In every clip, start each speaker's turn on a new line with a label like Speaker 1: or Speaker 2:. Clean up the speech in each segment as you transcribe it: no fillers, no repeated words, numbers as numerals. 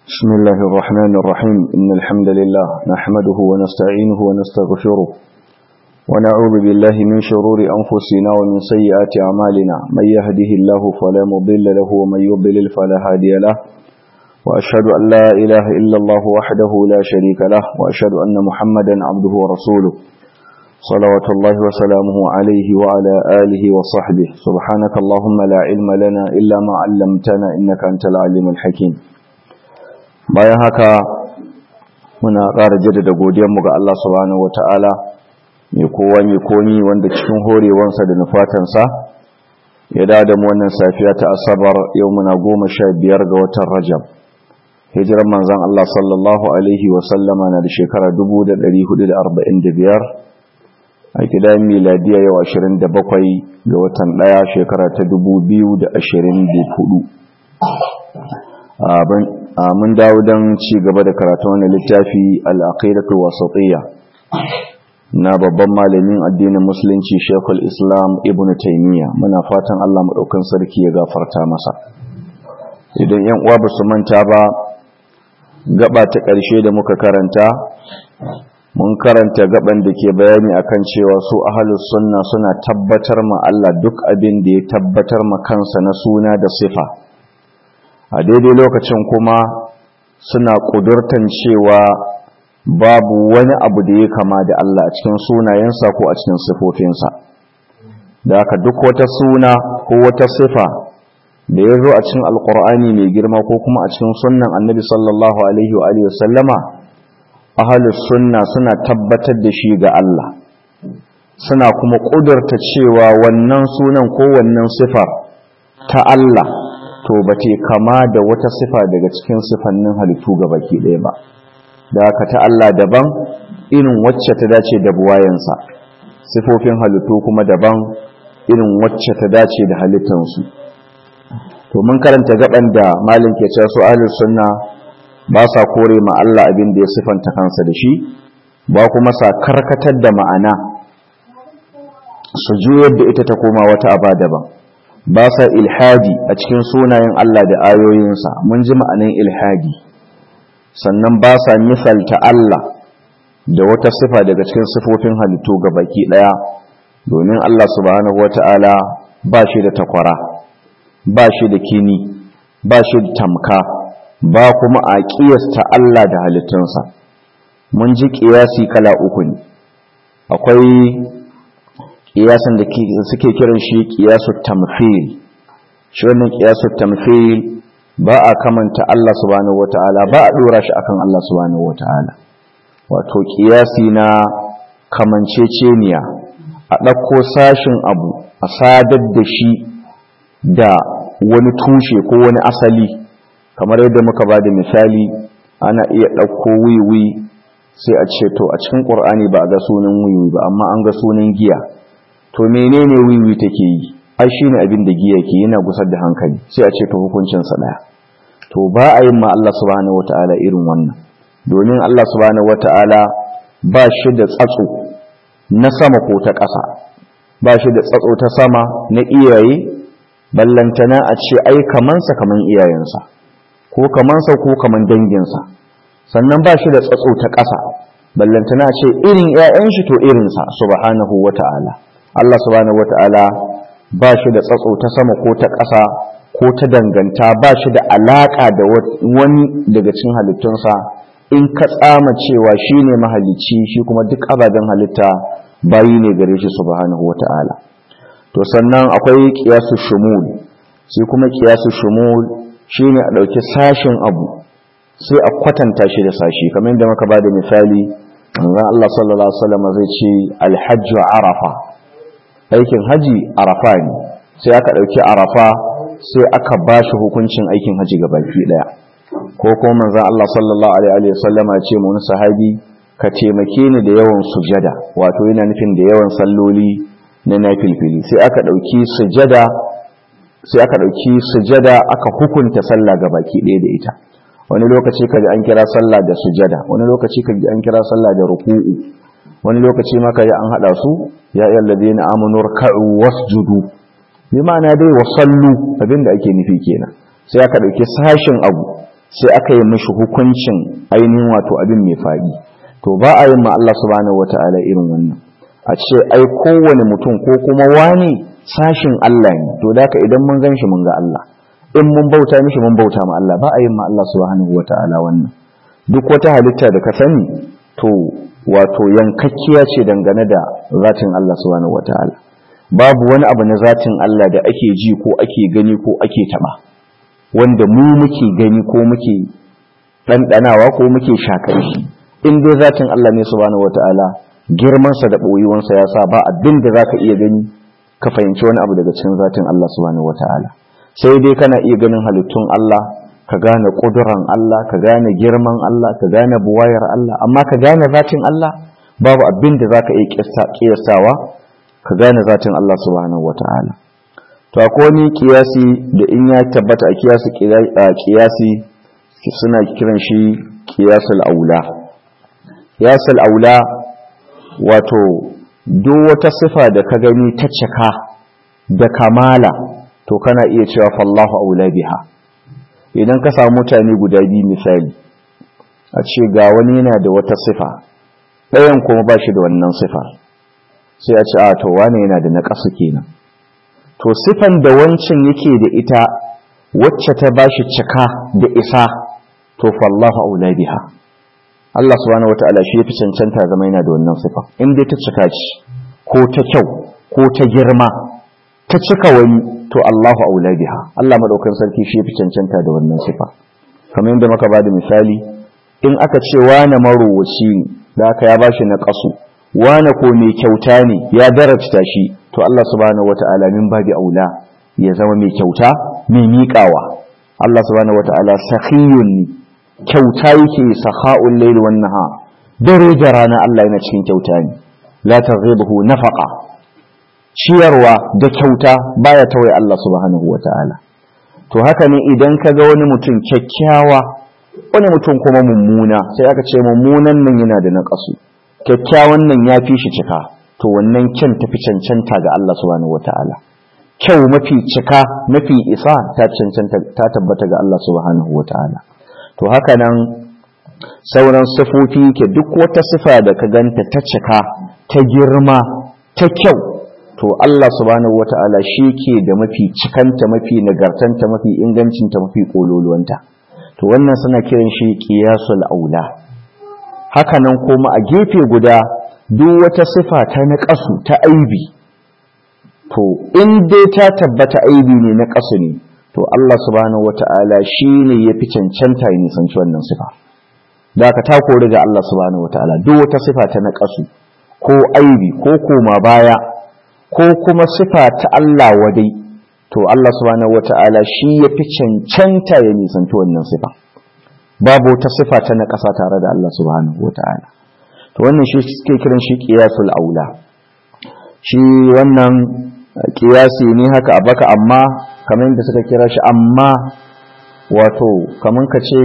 Speaker 1: بسم الله الرحمن الرحيم إن الحمد لله نحمده ونستعينه ونستغفره ونعوذ بالله من شرور أنفسنا ومن سيئات أعمالنا من يهده الله فلا مضل له ومن يضلل فلا هادي له وأشهد أن لا إله إلا الله وحده لا شريك له وأشهد أن محمدا عبده ورسوله صلوات الله وسلامه عليه وعلى آله وصحبه سبحانك اللهم لا علم لنا إلا ما علمتنا إنك أنت العليم الحكيم. bayan haka muna ƙara jaddada godiyarmu ga Allah subhanahu wata'ala mai kowa mai komi wanda cikin horewansa da nufatansa ya da mu wannan safiya ta asabar yau muna 15 ga watan Rajab hijiran manzon Allah sallallahu alaihi wa sallama na da shekara 1445 a kidan miladiya yau 27 ga watan 1 shekara ta 2024 mun dawo don ci gaba da karatu wani littafi al-aqidatu wasatiyya na babban malamin addinin musulunci Sheikhul Islam Ibn Taymiyyah. Muna fatan Allah madaukakin sarki ya gafarta masa. Idan yan uwa basu manta ba, gaba ta ƙarshe da muka karanta mun karanta gaban da ke bayani akan cewa su ahlus sunna suna tabbatar ma Allah duk abin da ya tabbatar ma kansa na suna da sifa. A daidai lokacin kuma suna ƙudurtan cewa babu wani abu da ya kama da Allah a cikin sunayensa ko a cikin sifofinsa. Da haka duk wata suna ko wata sifa da ya zo a cikin alƙur'ani mai girma ko kuma a cikin sunnan annabi sallallahu alaihi wa sallama, ahlus sunna suna tabbatar da shi ga Allah. Suna kuma ƙudurta cewa wannan sunan ko wannan sifar ta Allah to ba ce kama da wata sifa daga cikin sifannin halittu ga baki ɗaya ba, da haka ta Allah daban irin wacce ta dace da buwayensa, sifofin halittu kuma daban irin wacce ta dace da halittansu. To mun karanta gaban da malin ke cewa su ahlus sunna ba sa kore ma Allah abin da ya sifanta kansa da shi, ba kuma sa karkatar da ma'ana su juyar da ita ta koma wata aba daban. Ba sa ilhadi a cikin sunayen Allah da ayoyinsa, mun ji ma'anin ilhadi. Sannan ba sa misalta Allah da wata sifa daga cikin sifofin halittu ga baki ɗaya, domin Allah subhanahu wata'ala ba shi da takwara, ba shi da kini, ba shi da tamka, ba kuma a ƙiyasta Allah da halittunsa. Mun ji ƙiyasi kala uku ne, akwai kiyasan da suke kiran shi kiyasu tamthil. Shi wannan kiyasu tamthil ba a kamanta Allah subhanahu wataala, ba a dora shi akan Allah subhanahu wataala. Wato kiyasi na kamanceceniya, a ɗauko sashin abu a sadar da shi da wani tushe ko wani asali, kamar yadda muka ba da misali, ana iya ɗauko wiwi sai a ce to a cikin ƙur'ani ba a ga sunan wiwi ba amma an ga sunan giya. To menene wiwi take yi? Ai shine abin da giya ke yana gusar da hankali, sai a ce to hukuncin sa daya. To ba a yin ma Allah subhanahu wataala irin wannan, domin Allah subhanahu wataala ba shi da tsatso na sama ko ta ƙasa, ba shi da tsatso ta sama na iyaye ballantana a ce ai kamansa kaman iyayensa ko kamansa ko kaman danginsa, sannan ba shi da tsatso ta ƙasa ballantana a ce irin ƴaƴan shi to irinsa subhanahu wataala. Allah subhanahu wata'ala ba shi da tsatso ta sama ko ta ƙasa ko ta danganta, ba shi da alaƙa da wani daga cikin halittunsa. In ka tsama cewa shi ne mahalicci, shi kuma duk ababen halitta bayi ne gare shi subhanahu wata'ala. To sannan akwai qiyasu shumul, sai kuma qiyasu shumul shine a ɗauki sashin abu sai a kwatanta shi da sashi, kamar yadda muka bada misali manzon Allah sallallahu alaihi wasallam zai ce alhajju arafa, aikin haji arafa ne, sai aka ɗauki arafa sai aka ba shi hukuncin aikin haji ga baki ɗaya. Ko kuma manzon Allah sallallahu alaihi wasallam ya ce mu wani sahabi, ka taimake ni da yawan sujada, wato yana nufin da yawan salloli na nafilfili. Sai aka ɗauki sujada aka hukunta sallah ga baki ɗaya da ita. Wani lokaci kaji an kira sallah da sujada, wani lokaci kaji an kira sallah da ruku'u, wani lokaci ma kaji an hada su ya ayyuhal ladina amanu ruk'u wasjudu, bi ma'ana dai wasallu, abinda ake nufi kenan. Sai aka dauki sashin abu sai aka yi mishi hukuncin ainihin wato abin mai faɗi. To ba a yin ma Allah subhanahu wata'ala irin wannan, a ce ai kowane mutum ko kuma wani sashin Allah ne, to da idan mun gan shi mun ga Allah, in mun bauta mishi mun bauta ma Allah. Ba a yin ma Allah subhanahu wata'ala wannan. Duk wata halitta da ka sani to wato yankakkiya ce dangane da zatin Allah subhanahu wata'ala. Babu wani abu na zatin Allah da ake ji ko ake gani ko ake taba, wanda mu muke gani ko muke ɗanɗanawa ko muke shakar shi. In dai zatin Allah ne subhanahu wata'ala, girmansa da ɓoyuwansa ya sa ba abin da za ka iya gani ka fahimci wani abu daga cikin zatin Allah subhanahu wata'ala. Sai dai kana iya ganin halittun Allah, ka gane ƙuduran Allah, ka gane girman Allah, ka gane buwayar Allah, amma ka gane zatin Allah babu abin da za ka iya ƙiyasawa ka gane zatin Allah subhanahu wata'ala. To akwai wani kiyasi da in ya tabbata a kiyasi suna kiran shi kiyasul aula. Kiyasul aula wato duk wata sifa da ka gani ta cika da kamala to kana iya cewa fallahu aula biha. Idan ka samu mutane guda biyu misali, a ce ga wani yana da wata sifa, ɗayan kuma ba shi da wannan sifa, sai a ce a to wane yana da naƙasu kenan. To sifan da wancan yake da ita wacce ta ba shi cika da isa, to fallahu aula biha. Allah subhanahu wata'ala shi yafi cancanta zama yana da wannan sifa. In dai ta cika ce ko ta kyau ko ta girma ta cika wani, to Allahu aula biha. Allah madaukakin sarki shi yafi cancanta da wannan sifa. Kamar yadda muka bada misali, in aka ce wani marowaci ne da aka ya bashi na kasu, wani ko mai kyauta ne ya darajta shi, to Allah subhanahu wata'ala min babi aula ya zama mai kyauta mai miƙawa. Allah subhanahu wata'ala sakhiyun ne, kyauta yake, sakha'ul layl wan nahar, dare da rana Allah yana cikin kyauta ne. La taghibuhu nafaqa, ciyarwa da kyauta baya tawaye Allah subhanahu wata'ala. To haka ne idan ka ga wani mutum kyakkyawa wani mutum kuma mummuna, sai aka ce mummunan nan yana da naƙasu, kyakkyawan nan ya fi shi cika, to wannan kyan tafi cancanta ga Allah subhanahu wata'ala. Kyau mafi cika mafi isa ta cancanta ta tabbata ga Allah subhanahu wata'ala. To haka nan sauran sifofi ke, duk wata sifa da ka ganta ta cika ta girma ta kyau, to Allah subhanahu wata'ala shi ke da mafi cikanta, mafi nagartanta, mafi ingancinta, mafi kololuwanta. To wannan suna kiran shi qiyasul aula. Haka nan kuma a gefe guda duk wata sifa ta naqasu ta aibi, to in dai ta tabbata aibi ne na ƙasu ne, to Allah subhanahu wata'ala shine yafi cancanta ya nisanci wannan sifa. Da aka ta kori ga Allah subhanahu wata'ala duk wata sifa ta naqasu ko aibi ko koma baya ko kuma sifa ta Allah wadai, to Allah subhanahu wata'ala shi yafi cancanta ya nisanci wannan sifa. Babu wata sifa ta naqasa tare da Allah subhanahu wata'ala. To wannan shi suke kiran shi qiyasul aula. Shi wannan kiyasi ne haka a baka, amma kamar yadda suka kira shi, amma wato kamar ka ce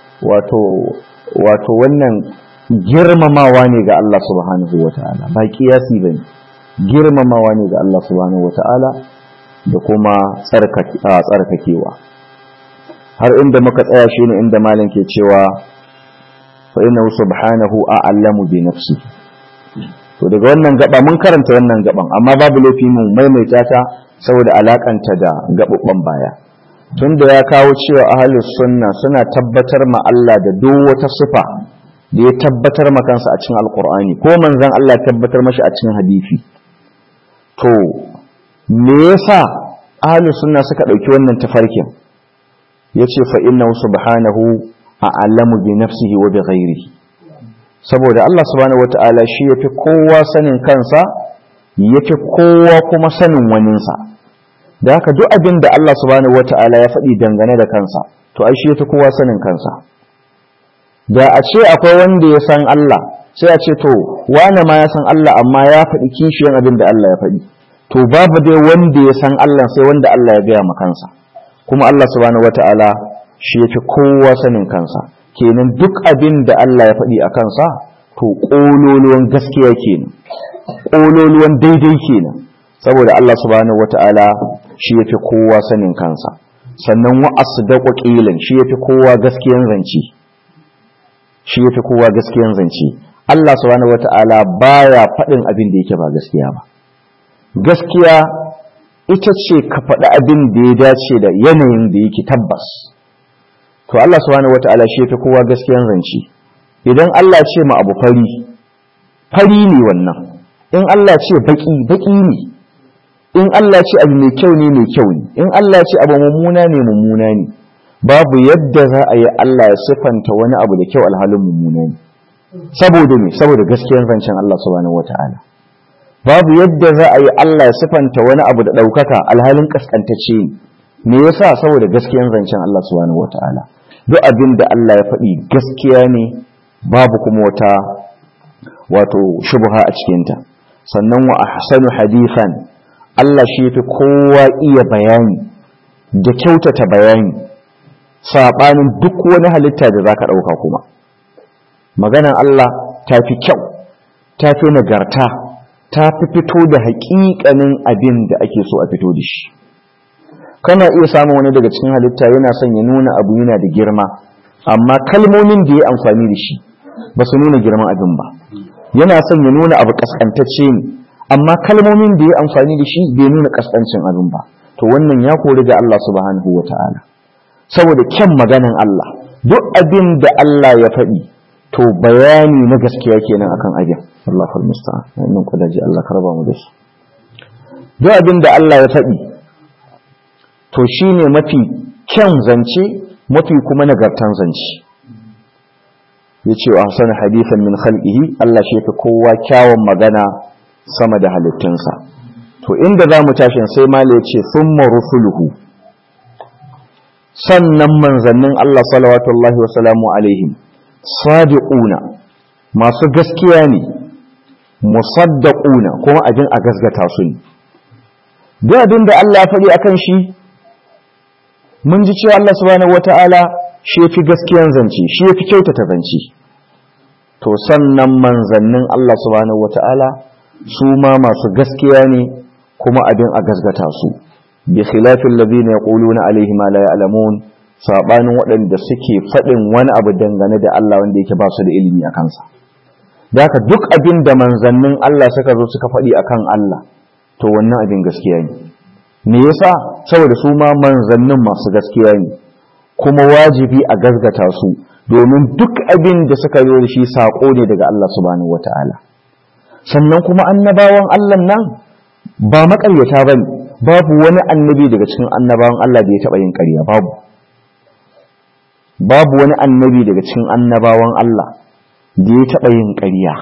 Speaker 1: wato wannan girmamawa ne ga Allah subhanahu wata'ala, ba kiyasi bane, girmamawa ne ga Allah subhanahu wata'ala da kuma tsarkakewa. Har inda muka tsaya shine inda malam ke cewa fa innahu subhanahu a'lamu bi nafsi. To daga wannan gaba mun karanta wannan gaban, amma babu laifi mu maimaita ta saboda alakanta da gabubban baya. Tunda ya kawo cewa ahlus sunna suna tabbatar ma Allah da duk wata sifa da ya tabbatar ma kansa a cikin alqur'ani ko manzon Allah ya tabbatar mashi a cikin hadisi. To me yasa ahlus sunna suka dauki wannan tafarkin? Yace fa innahu subhanahu a'lamu bi nafsihi wa bi ghairihi. Saboda Allah subhanahu wata'ala shi yafi kowa sanin kansa, yafi kowa kuma sanin waninsa. Da haka duk abin da Allah subhanahu wata'ala ya faɗi dangane da kansa, to ai shi yafi kowa sanin kansa. Da a ce akwai wanda ya san Allah, sai a ce to wane ma ya san Allah amma ya faɗi kishiyan abin da Allah ya faɗi. To babu dai wanda ya san Allah sai wanda Allah ya gaya ma kansa. Kuma Allah subhanahu wata'ala shi yafi kowa sanin kansa. Kenan duk abin da Allah ya faɗi a kansa, to ƙololuwan gaskiya kenan, ƙololuwan daidai kenan, saboda Allah subhanahu wata'ala shi yafi kowa sanin kansa. sannan wa asdaqu qilan shi yafi kowa gaskiyan zance Allah subhanahu wata'ala baya faɗin abin da yake ba gaskiya ba. Gaskiya ita ce ka faɗi abin da ya dace da yanayin da yake tabbas. To Allah subhanahu wata'ala shi yafi kowa gaskiyan zance. Idan Allah ce ma abu fari ne wannan. In Allah ce baki ne. In Allah ce abu mai kyau ne mai kyau ne. In Allah ce abu mummuna ne. Babu yadda za a yi Allah ya siffanta wani abu da kyau alhalin mummuna ne. Saboda me? Saboda gaskiyar zancen Allah subhanahu wata'ala. Babu yadda za a yi Allah ya siffanta wani abu da ɗaukaka alhalin kaskantacce ne. Me yasa? Saboda gaskiyar zancen Allah subhanahu wata'ala. Duk abin da Allah ya faɗi gaskiya ne, babu kuma wato shubha a cikinta. Sannan wa ahsanu hadithan, Allah shi yafi kowa iya bayani da kyautata bayani saɓanin duk wani halitta da zaka ɗauka kuma. Maganan Allah ta fi kyau, ta fi nagarta, ta fi fito da haƙiƙanin abin da ake so a fito da shi. Kana iya samun wani daga cikin halitta yana son ya nuna abu yana da girma, amma kalmomin da ya amfani da shi ba su nuna girman abin ba. Yana son ya nuna abu kaskantacce ne, amma kalmomin da ya amfani da shi bai nuna kaskancin abin ba. To wannan ya kori ga Allah subhanahu wata'ala. Saboda kyan maganan Allah, duk abin da Allah ya faɗi to bayani na gaskiya kenan akan abin. Allahul musta'an. Wannan kudaji Allah ka raba mu da shi. Duk abin da Allah ya faɗi to shine mafi kyan zance, mafi kuma nagartan zance. Yace wa ahsanu hadithan min khalqihi, Allah shi yafi kowa kyawun magana sama da halittunsa. To inda zamu tashin sai mala yace thumma rusuluhu, sannan manzannin Allah salawatullahi wa salamu alaihim sadiquna, masu gaskiya ne, musaddaquna, kuma abin a gasgata su ne. Duk abin da Allah ya faɗi akan shi mun ji cewa Allah subhanahu wata'ala shi yafi gaskiyan zance, shi yafi kyautata zance. To sannan manzannin Allah subhanahu wata'ala su ma masu gaskiya ne, kuma abin a gasgata su. Bi khilafil ladina yaquluna alaihi ma la ya'lamun, sabanin waɗanda suke faɗin wani abu dangane da Allah wanda yake ba su da ilimi a kansa. Da haka duk abin da manzannin Allah suka zo suka faɗi akan Allah, to wannan abin gaskiya ne. Me yasa? Saboda su ma manzannin masu gaskiya ne, kuma wajibi a gasgata su, domin duk abin da suka zo da shi saƙo ne daga Allah subhanahu wata'ala. Sannan kuma annabawan Allah nan ba maƙaryata bane. Babu wani annabi daga cikin annabawan Allah da ya taɓa yin ƙarya, babu wani annabi daga cikin annabawan Allah da ya taɓa yin ƙarya,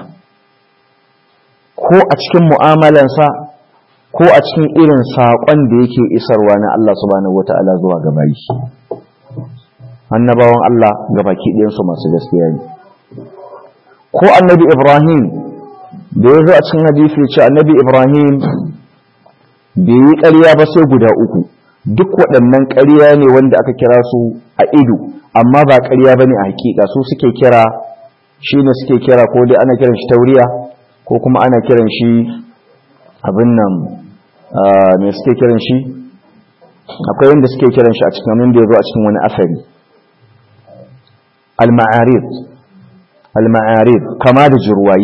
Speaker 1: ko a cikin mu'amalansa ko a cikin irin saƙon da yake isarwa na Allah subhanahu wata'ala zuwa ga bayi. Annabawan Allah gabaki ɗayansu masu gaskiya ne. Ko annabi Ibrahim da ya zo a cikin hadisi ce annabi Ibrahim bai yi ƙarya ba sai guda uku. Duk waɗannan ƙarya ne wanda aka kira su a ido, amma ba ƙarya bane a hakika. Su suke kira, shi ne suke kira, ko dai ana kiran shi tauriya, ko kuma ana kiran shi abin nan, me suke kiran shi? Akwai yadda suke kiran shi a cikin wanda ya zo a cikin wani asari. Al-ma'arid, kama da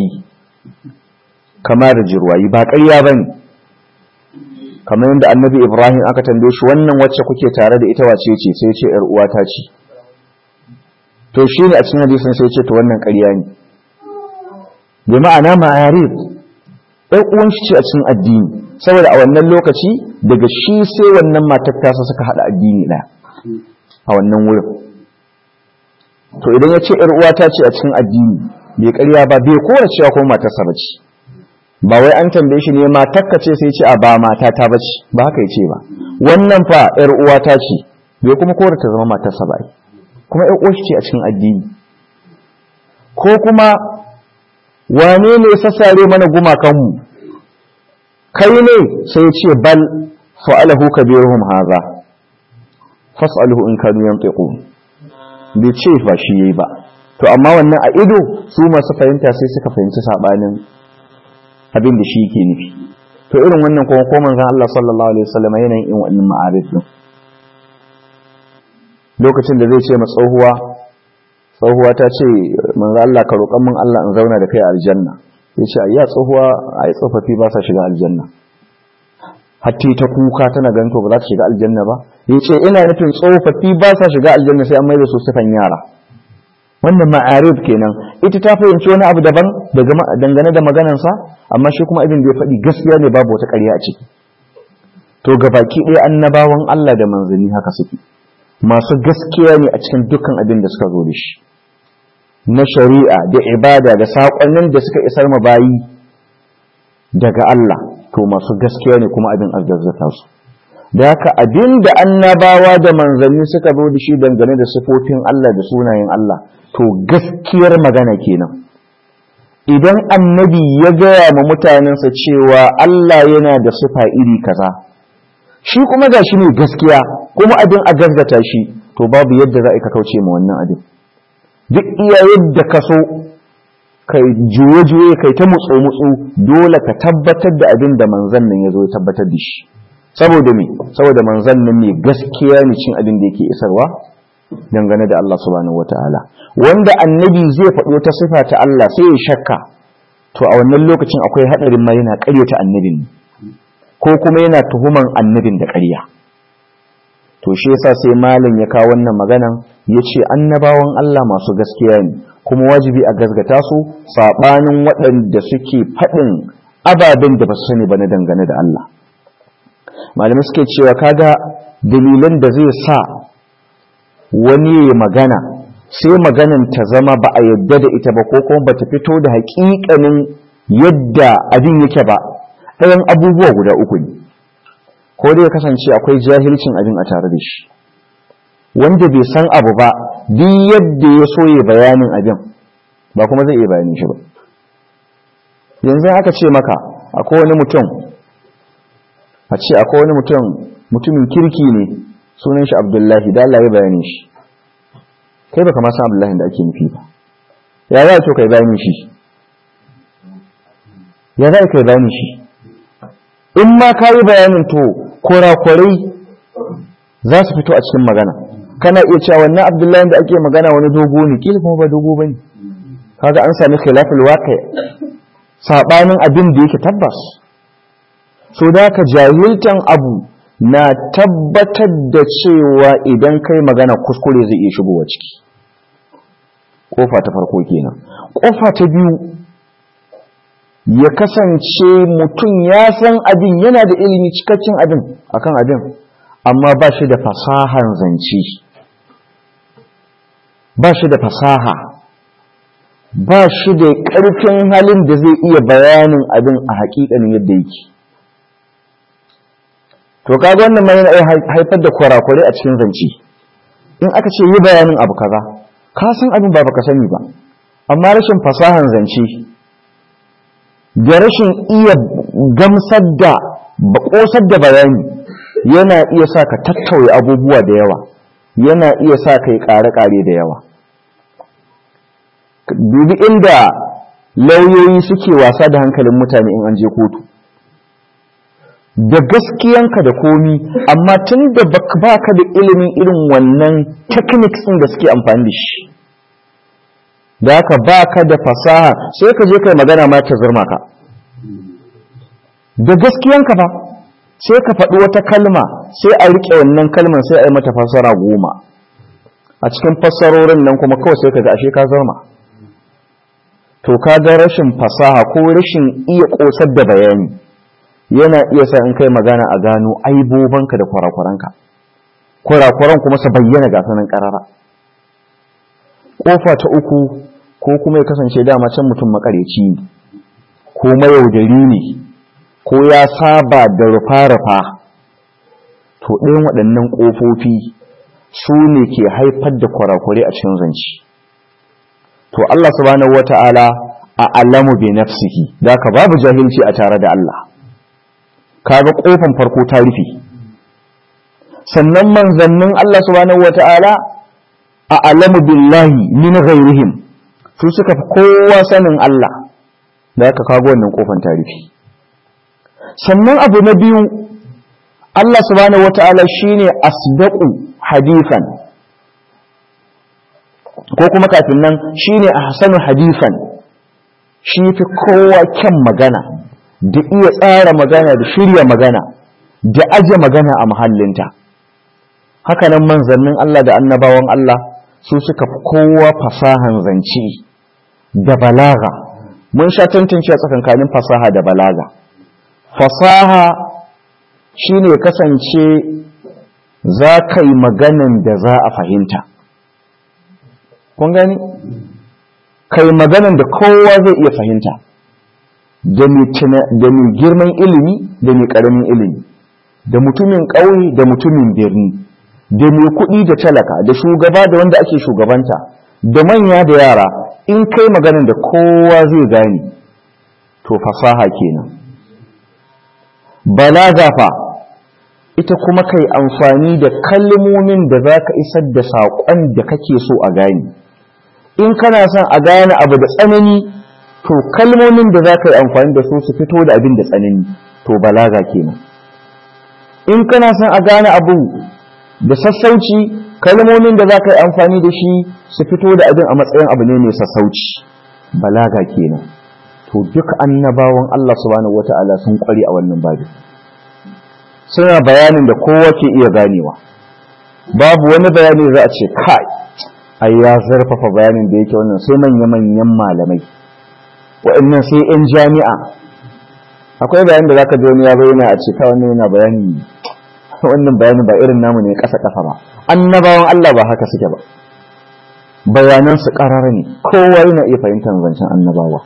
Speaker 1: jirwayi, ba ƙarya bane. Kamar yadda annabi Ibrahim aka tambaye shi, wannan wacce kuke tare da ita wace ce? Sai ce ‘yar uwata ce. To shi ne a cikin hadisin sai ce to wannan ƙarya ne. Bi ma'ana ma'arif, ɗan uwan shi ce a cikin addini, saboda a wannan lokaci daga shi sai wannan matar tasa suka haɗa addini ɗaya a wannan wurin. To idan ya ce ‘yar uwata ce a cikin addini, bai ƙarya ba, bai kora cewa ko matarsa ba ce. Ba wai an tambaye shi ne matarka ce sai ce a ba matata ba ce, ba haka ya ce ba. Wannan fa ‘yar uwata ce, bai kuma kora ta zama matarsa ba, kuma ‘yar uwa ce a cikin addini. Ko kuma wane ne sassare mana gumakanmu? Kai ne? Sai ya ce bal fa'alahu kabiruhum hadha fas'aluhu in kanu yantiqun. Bai ce ba shi yayi ba. To amma wannan a ido su masu fahimta sai suka fahimci sabanin abin da shi yake nufi. To irin wannan kuma ko manzon Allah sallallahu alaihi wasallam yana yin wannan ma'arif din. lokacin da zai ce ma tsohuwa ta ce manzo Allah ka roƙan mun Allah in zauna da kai a aljanna yace ayya tsohuwa ai tsofaffi ba sa shiga aljanna hatti ta kuka tana ganin to ba za ta shiga aljanna ba yace ina nufin tsofaffi ba sa shiga aljanna sai an mai da su sifan yara wannan ma'arif kenan ita ta fahimci wani abu daban dangane da maganarsa amma shi kuma abin da ya faɗi gaskiya ne babu wata ƙarya a ciki to gabaki ɗaya annabawan Allah da manzanni haka suke masu gaskiya ne a cikin dukkan abin da suka zo da shi na shari'a da ibada da saƙonnin da suka isar ma bayi daga Allah to masu gaskiya ne kuma abin azzata su da haka abin da annabawa da manzanni suka zo da shi dangane da sifofin Allah da sunayen Allah to gaskiyar magana kenan idan annabi ya gaya ma mutanensa cewa Allah yana da sifa iri kaza shi kuma ga shi ne gaskiya kuma abin a gaskata shi to babu yadda za a ka kauce ma wannan abin duk iya yadda ka so kai juye-juye kai ta mutsu-mutsu dole ka tabbatar da abin da manzan nan ya zo ya tabbatar da shi saboda me saboda manzan nan ne gaskiya ne cin abin da yake isarwa dangane da Allah subhanahu wataala wanda annabi zai faɗi wata sifa ta Allah sai ya shakka to a wannan lokacin akwai hadarin ma yana ƙaryata annabin ko kuma yana tuhuman annabin da ƙarya to shi yasa sai malam ya kawo wannan maganan yace annabawan Allah masu gaskiya ne kuma wajibi a gasgata su sabanin waɗanda suke faɗin ababen da ba su sani ba na dangane da Allah malamai suke cewa kaga dalilan da zai sa wani ya magana sai maganan ta zama ba a yadda da ita ba ko kuma ba ta fito da haƙiƙanin yadda abin yake ba ɗayan abubuwa guda uku ne ko dai ya kasance akwai jahilcin abin a tare da shi wanda bai san abu ba duk yadda ya so ya bayanin abin ba kuma zai iya bayanin shi ba yanzu aka ce maka akwai wani mutum a ce akwai wani mutumin kirki ne sunan shi Abdullahi da Allah ya bayanin shi kai baka ma san Abdullahi da ake nufi ba ya za to kai bayanin shi ya za kai bayanin shi in ma ka yi bayanin to kurakurai za su fito a cikin magana kana iya cewa wannan Abdullahi da ake magana wani dogo ne kila kuma ba dogo bane kaga an sami khilaful waqi sabanin abin da yake tabbas so da ka jahiltan abu na tabbatar da cewa idan kai magana kuskure zai iya shigowa ciki kofa ta farko kenan kofa ta biyu ya kasance mutum ya san abin yana da ilimi cikakken abin akan abin amma ba shi da fasahan zance ba shi da fasaha ba shi da ƙarfin halin da zai iya bayanin abin a haƙiƙanin yadda yake to kaga wannan ma yana haifar da kurakurai a cikin zance in aka ce yi bayanin abu kaza ka san abin ba baka sani ba amma rashin fasahan zance da rashin iya gamsar da ƙosar da bayani yana iya sa ka tattauye abubuwa da yawa yana iya sa ka yi ƙare-ƙare da yawa dubi inda lauyoyi suke wasa da hankalin mutane in an je kotu da gaskiyanka da komi amma tun da baka da ilimin irin wannan techniques ɗin da suke amfani da shi da haka baka da fasaha sai ka je kai magana ma ta zurma ka da gaskiyanka ba sai ka faɗi wata kalma sai a riƙe wannan kalman sai a yi mata fassara 10 a cikin fassarorin nan kuma kawai sai ka ga ashe ka zurma to ka ga rashin fasaha ko rashin iya ƙosar da bayani yana iya sa in kai magana a gano aibobanka da kurakuran kuma su bayyana ga sanan karara kofa ta uku ko kuma ya kasance dama can mutum makareci ne ko mayaudari ne ko ya saba da rufa-rufa to ɗayan waɗannan ƙofofi su ne ke haifar da kurakurai a cikin zance to Allah subhanahu wata'ala a alamu bi nafsihi da ka babu jahilci a tare da Allah kaga kofan farko ta rufe sannan manzannin Allah subhanahu wata'ala a alamu billahi min ghairihim su suka fi kowa sanin Allah da ka kago wannan kofan ta rufe sannan abu na biyu Allah subhanahu wata'ala shine asdaqu hadithan ko kuma kafin nan shine ahsanu hadisan, shi fi kowa kyan magana da iya tsara magana da shirya magana da aje magana a mahallinta. Haka nan manzannin Allah da annabawan Allah su suka fi kowa fasahan zance da balaga. Mun sha tantance a tsakankanin fasaha da balaga. Fasaha shine kasance za ka yi maganan da za a fahimta. Kun gani? Kai maganan da kowa zai iya fahimta, da mai girman ilimi da mai ƙaramin ilimi, da mutumin ƙauye da mutumin birni, da mai kuɗi da talaka, da shugaba da wanda ake shugabanta, da manya da yara. In kai maganan da kowa zai gane, to fasaha kenan. Balaga fa ita kuma kai amfani da kalmomin da za ka isar da saƙon da kake so a gane. In kana son a gane abu da tsanani, to kalmomin da za ka yi amfani da su fito da abin da tsanani, to balaga kenan. In kana son a gane abu da sassauci, kalmomin da za ka yi amfani da shi su fito da abin a matsayin abu ne mai sassauci, balaga kenan. To duk annabawan Allah subhanahu wata'ala sun kware a wannan babin, suna bayanin da kowa ke iya ganewa. Babu wani bayani za a ce kai ai ya zarfafa bayanin da yake wannan sai manya-manyan malamai, waɗannan sai 'yan jami'a. Akwai bayanin da za ka ji wani ya bayyana a ce kawai wannan yana bayani, wannan bayani ba irin namu ne ƙasa-ƙasa ba. Annabawan Allah ba haka suke ba, bayanan su ƙarara ne, kowa yana iya fahimtar zancen annabawa.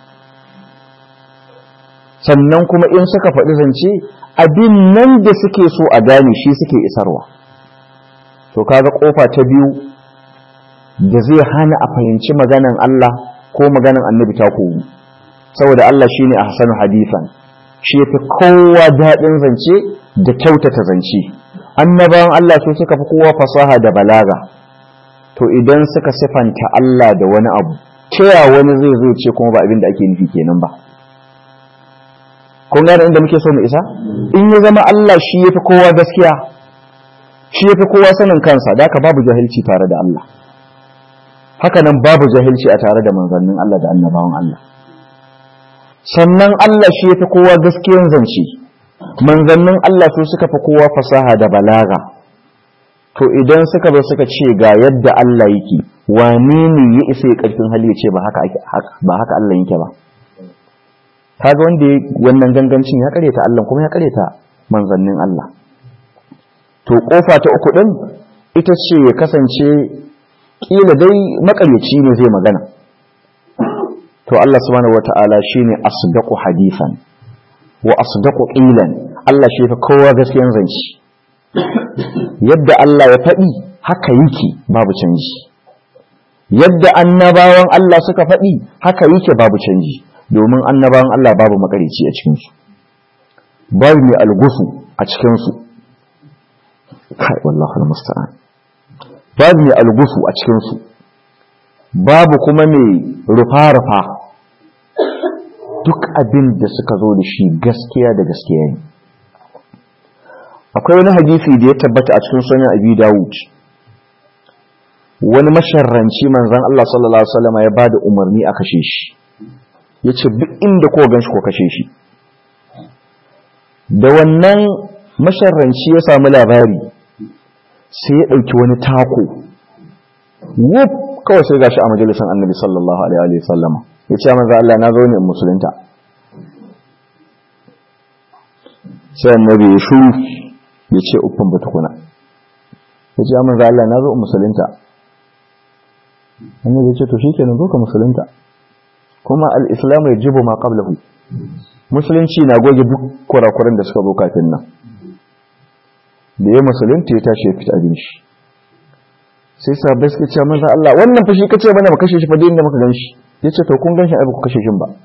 Speaker 1: Sannan kuma in suka faɗi zance, abin nan da suke so a gane shi suke isarwa. To kaga ƙofa ta biyu da zai hana a fahimci maganan Allah ko maganan annabi ta kowu, saboda Allah shine ahsanu hadisan, shi yafi kowa daɗin zance da kyautata zance. Annabawan Allah su suka fi kowa fasaha da balaga. To idan suka sifanta Allah da wani abu, cewa wani zai zo ce kuma ba abin da ake nufi kenan ba. Kun gane inda muke so mu isa? In ya zama Allah shi yafi kowa gaskiya, shi yafi kowa sanin kansa, da haka babu jahilci tare da Allah. Haka nan babu jahilci a tare da manzannin Allah da annabawan Allah. Sannan Allah shi yafi kowa gaskiyan zance, manzannin Allah su suka fi kowa fasaha da balaga. To idan suka zo suka ce ga yadda Allah yake, wane ne ya isa ya karfin hali ya ce ba haka Allah yake ba? Kaga wanda wannan gangancin ya kareta Allah kuma ya kareta manzannin Allah. To kofa ta uku din ita ce ya kasance kila dai makaryaci ne zai magana. To Allah subhanahu wataala shine asdaqu hadisan wa asdaqu qilan. Allah shi fa kowa gaskiyan zance. Yadda Allah ya faɗi haka yake babu canji. Yadda annabawan Allah suka faɗi haka yake babu canji. Domin annabawan Allah babu makaryaci a cikin su. Babu mai algusu a cikin su. Kai wallahi almusta'an. Babu mai algusu a cikin su. Babu kuma mai rufa-rufa. Duk abin da suka zo da shi gaskiya da gaskiya ne. Akwai wani hadisi da ya tabbata a cikin sunan Abi Dawud. Wani masharranci manzon Allah sallallahu alaihi wasallam ya bada umarni a kashe shi. Yace duk inda ko ganshi ko kashe shi. Da wannan masharranci ya samu labari sai ya dauki wani tako. Wuf kawai sai gashi a majalisar Annabi sallallahu alaihi wasallam. Yace manzon Allah na zo ne in musulunta. Sai Annabi ya shuru ya ce uffan ba tukuna. Ya ce amma za Allah na zo musulunta. Annabi ya ce to shikenan zo ka musulunta. Kuma al-islamu yajibu ma qablahu. Musulunci na goge duk kurakuran da suka zo kafin nan. Da ya musulunta ya tashi ya fita abin shi. Sai sahabbai suka ce manzo Allah wannan fa shi kace mana mu kashe shi fa da inda muka ganshi. Yace to kun ganshi ai ba ku kashe shi ba.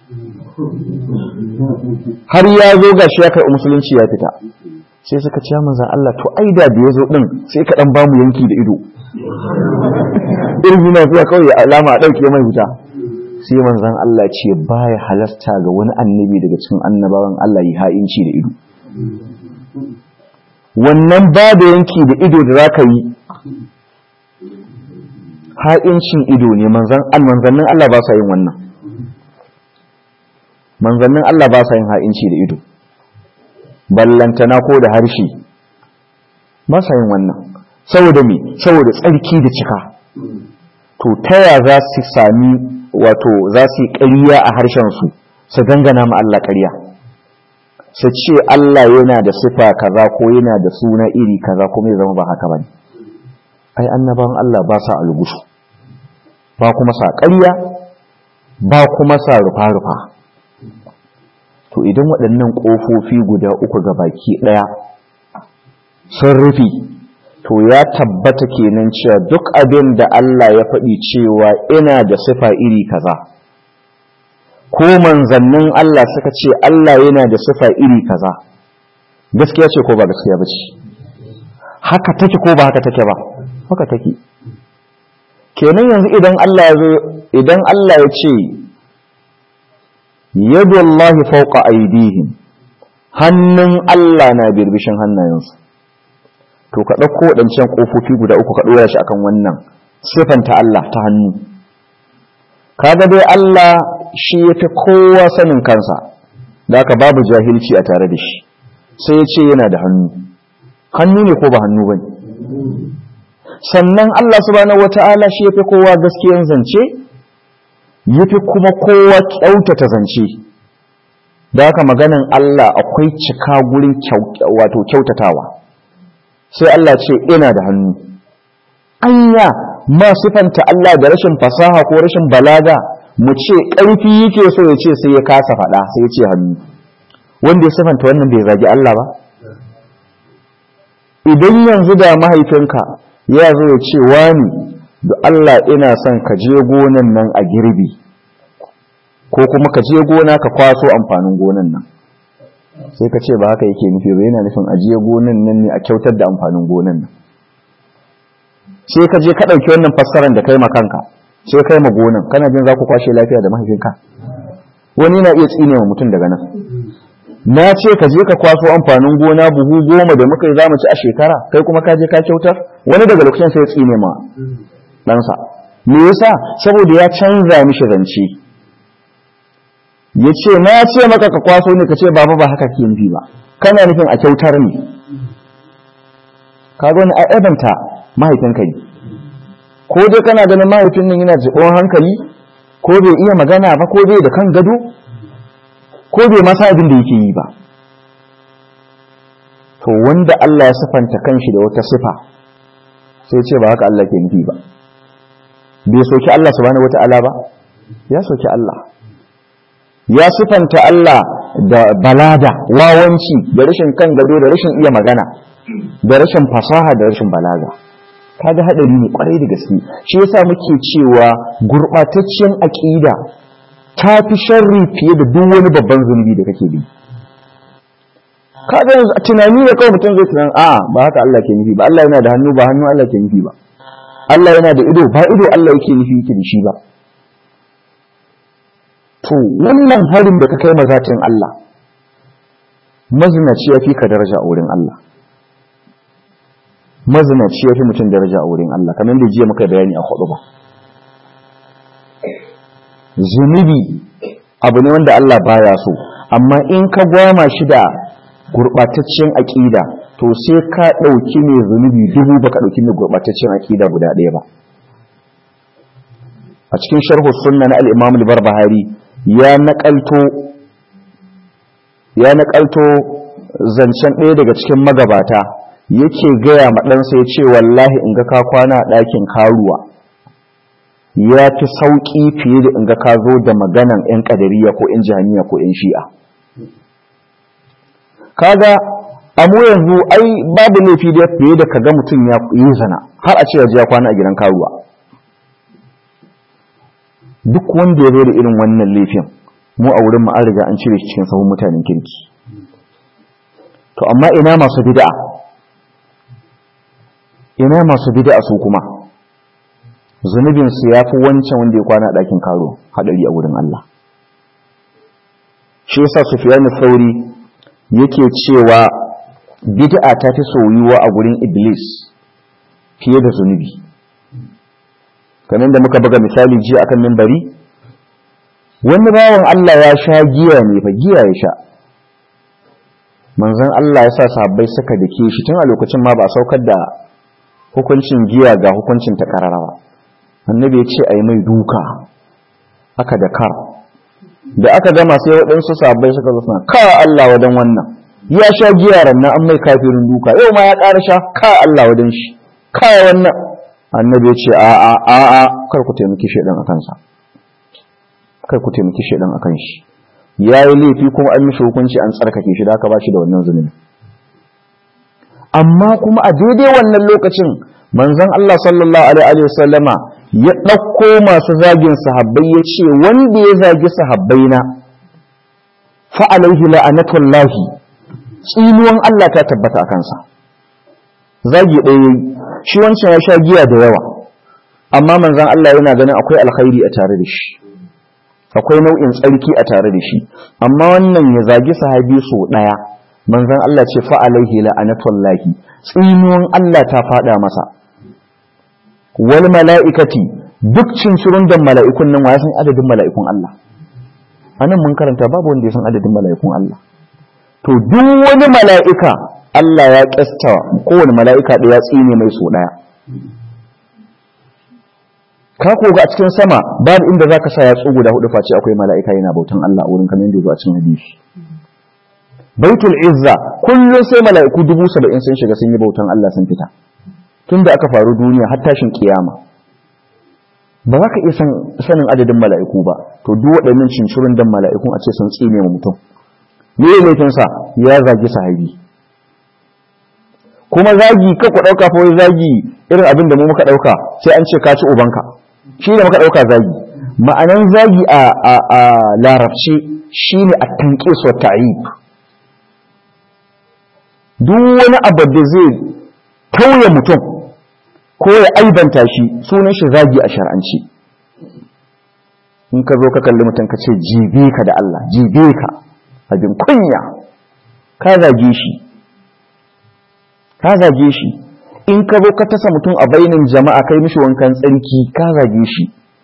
Speaker 1: Har ya zo gashi ya kai musulunci ya fita. Sai suka ce manzan Allah to ai da ya zo din sai ka dan bamu yanki da ido irin yana zuwa kawai alama a dauke mai wuta. Sai manzan Allah ce baya halasta ga wani annabi daga cikin annabawan Allah yi ha'inci da ido. Wannan ba da yanki da ido da zaka yi ha'incin ido ne, manzannin Allah ba sa yin wannan. Manzannin Allah ba sa yin ha'inci da ido, ballantana ko da harshe, ba sa yin wannan. Saboda me? Saboda tsarki da cika. To taya za su sami, wato za su yi ƙarya a harshensu, su dangana ma Allah ƙarya, su ce Allah yana da sifa kaza ko yana da suna iri kaza kuma ya zama ba haka bane. Ai annabawan Allah ba sa algushu, ba kuma sa ƙarya, ba kuma sa rufa-rufa. To idan waɗannan ƙofofi guda uku ga baki ɗaya sun rufe, to ya tabbata kenan cewa duk abin da Allah ya faɗi cewa ina da sifa iri kaza, ko manzannin Allah suka ce Allah yana da sifa iri kaza, gaskiya ce ko ba gaskiya ba ce? Haka take ko ba haka take ba? Haka take. Kenan yanzu idan Allah ya ce yadullahi fawqa aydihim, hannun Allah na birbishin hannayensu, to ka ɗauko waɗancan ƙofofi guda uku ka ɗora shi akan wannan sifanta Allah ta hannu. Kaga dai Allah shi ya fi kowa sanin kansa, da haka babu jahilci a tare da shi, sai ya ce yana da hannu. Hannu ne ko ba hannu ba ne? Sannan Allah subhanahu wata'ala shi ya fi kowa gaskiyan zance, ya fi kuma kowa kyautata zance, da haka maganan Allah akwai cika gurin wato kyautatawa. Sai Allah ce ina da hannu. Anya ma sifanta Allah da rashin fasaha ko rashin balaga, mu ce ƙarfi yake so ya ce sai ya kasa faɗa sai ya ce hannu. Wanda ya sifanta wannan bai zagi Allah ba? Idan yanzu da mahaifinka ya zo ya ce wani da Allah ina son ka je gonan nan a girbi, ko kuma ka je gona ka kwaso amfanin gonan nan, sai ka ce ba haka yake nufi ba, yana nufin ajiye gonan nan ne a kyautar da amfanin gonan nan. Sai ka je ka ɗauki wannan fassarar da kai ma kanka, sai kai ma gonan, kana jin za ku kwashe lafiya da mahaifinka? Wani yana iya tsine wa mutum daga nan. Na ce ka je ka kwaso amfanin gona buhu 10 da muka yi za mu ci a shekara, kai kuma ka je ka kyautar? Wani daga lokacin sai ya tsine ma ɗansa. Me yasa? Saboda ya canza mishi zance. Ya ce na ce maka ka kwaso ne, ka ce baba ba haka ke nufi ba, kana nufin a kyautar ne. Ka ga wani aibanta mahaifinka ne, ko dai kana ganin mahaifin nan yana jibon hankali, ko bai iya magana ba, ko bai da kan gado, ko bai masa abin da yake yi ba. To wanda Allah ya sifanta kanshi da wata sifa, sai ce ba haka Allah ke nufi ba. Bai soki Allah subhanahu wata'ala ba? Ya soki Allah. Ya sifanta Allah da balada, wawanci, da rashin kan gado, da rashin iya magana, da rashin fasaha, da rashin balaga. Kaga hadari ne kwarai da gaske. Shi yasa muke cewa gurbataccen aqida ta fi sharri fiye da duk wani babban zunubi da kake bi. Kaga yanzu tunani ne kawai mutum zai tunan ba haka Allah ke nufi ba, Allah yana da hannu ba hannu Allah ke nufi ba, Allah yana da ido ba ido Allah yake nufi yake da shi ba. To wannan harin da ka kai mazatin Allah, mazinaci ya fi ka daraja a wurin Allah, mazinaci ya fi mutum daraja a wurin Allah, kamar da jiya muka bayani a ba. Zunubi abu ne wanda Allah baya so, amma in ka gwama shi da gurɓataccen aƙida, to sai ka ɗauki mai zunubi 1000 baka ɗauki mai gurɓataccen aƙida guda ɗaya ba. A cikin sharhu sunna na al-Imam al-Barbahari ya naƙalto zancen ɗaya daga cikin magabata, yake gaya ma ɗansa ya ce wallahi in ga ka kwana a ɗakin karuwa ya fi sauƙi fiye da in ga ka zo da maganan 'yan ƙadariya ko 'yan jahaniya ko 'yan shi'a. Kaga amu yanzu ai babu laifi da fiye da kaga mutum ya yi zana har a ce ya kwana a gidan karuwa. Duk wanda ya zo da irin wannan laifin, mu a wurin mu an riga an cire shi cikin sahun mutanen kirki. To amma ina masu bid'a? Ina masu bid'a su kuma? Zunubin su yafi wancan wanda ya kwana a ɗakin karo hadari a wurin Allah. Shi yasa Sufyan al-Thawri yake cewa bid'a ta fi soyuwa a gurin Iblis fiye da zunubi. kamar da muka buga misali jiya akan minbari, wani bawan Allah ya sha giya ne fa, giya ya sha, manzon Allah ya sa sahabbai suka dake shi, tun a lokacin ma ba a saukar da hukuncin giya ga hukuncin ta kararawa. Annabi ya ce a yi mai duka, aka da kar, da aka gama sai waɗansu sahabbai suka zo suna ka Allah wadan wannan, ya sha giya rannan an mai kafirin duka, yau ma ya ƙara sha, ka Allah wadan shi, ka wannan. Annabi ya ce a kar ku taimaki shedan akan sa, kar ku taimaki shedan akan shi, yayi laifi kuma an mishi hukunci an tsarkake shi, da aka ba shi da wannan zunubi. Amma kuma a daidai wannan lokacin manzon Allah sallallahu alaihi wasallama ya ɗauko masu zagin sahabbai ya ce wanda ya zagi sahabbaina fa alaihi la'anatullahi, tsinuwan Allah ta tabbata a kansa. Zagi ɗaya shi wancan ya sha giya da yawa, amma manzon Allah yana ganin akwai alkhairi a tare da shi, akwai nau'in tsarki a tare da shi, amma wannan ya zagi sahabi so ɗaya, manzon Allah ce fa alaihi la'anatullahi, tsinuwan Allah ta faɗa masa. Wal mala'ikati, duk cincirin da mala'ikun nan, wa ya san adadin mala'ikun Allah? Anan mun karanta babu wanda ya san adadin mala'ikun Allah. To duk wani mala'ika Allah ya kasta kowane mala'ika da ya tsine mai so ɗaya. Ka koga a cikin sama babu inda zaka sa yatsu guda hudu face akwai mala'ika yana bautan Allah a wurin, kamar yadda a cikin hadisi. Baitul Izza kullum sai mala'iku 70,000 sun shiga sun yi bautan Allah sun fita. Tunda aka faru duniya har tashin kiyama. Ba za ka iya sanin adadin mala'iku ba, to duk waɗannan cincirin dan mala'ikun a ce sun tsine wa mutum. Me ne laifinsa? Ya zagi sahabi. Kuma zagi ka ku ɗauka fa wai zagi irin abin da mu muka ɗauka sai an ce ka ci ubanka. Shi ne muka ɗauka zagi. Ma'anan zagi a larabci shine at-tanqis wa ta'ib. Duk wani abu da zai tauye mutum ko ya aibanta shi sunan shi zagi a shar'anci. In ka zo ka kalli mutum ka ce jibe ka da Allah, jibe ka, abin kunya, ka zage shi, ka zage shi. In ka zo ka tasa mutum a bainin jama'a kai mishi wankan tsarki, ka zage shi.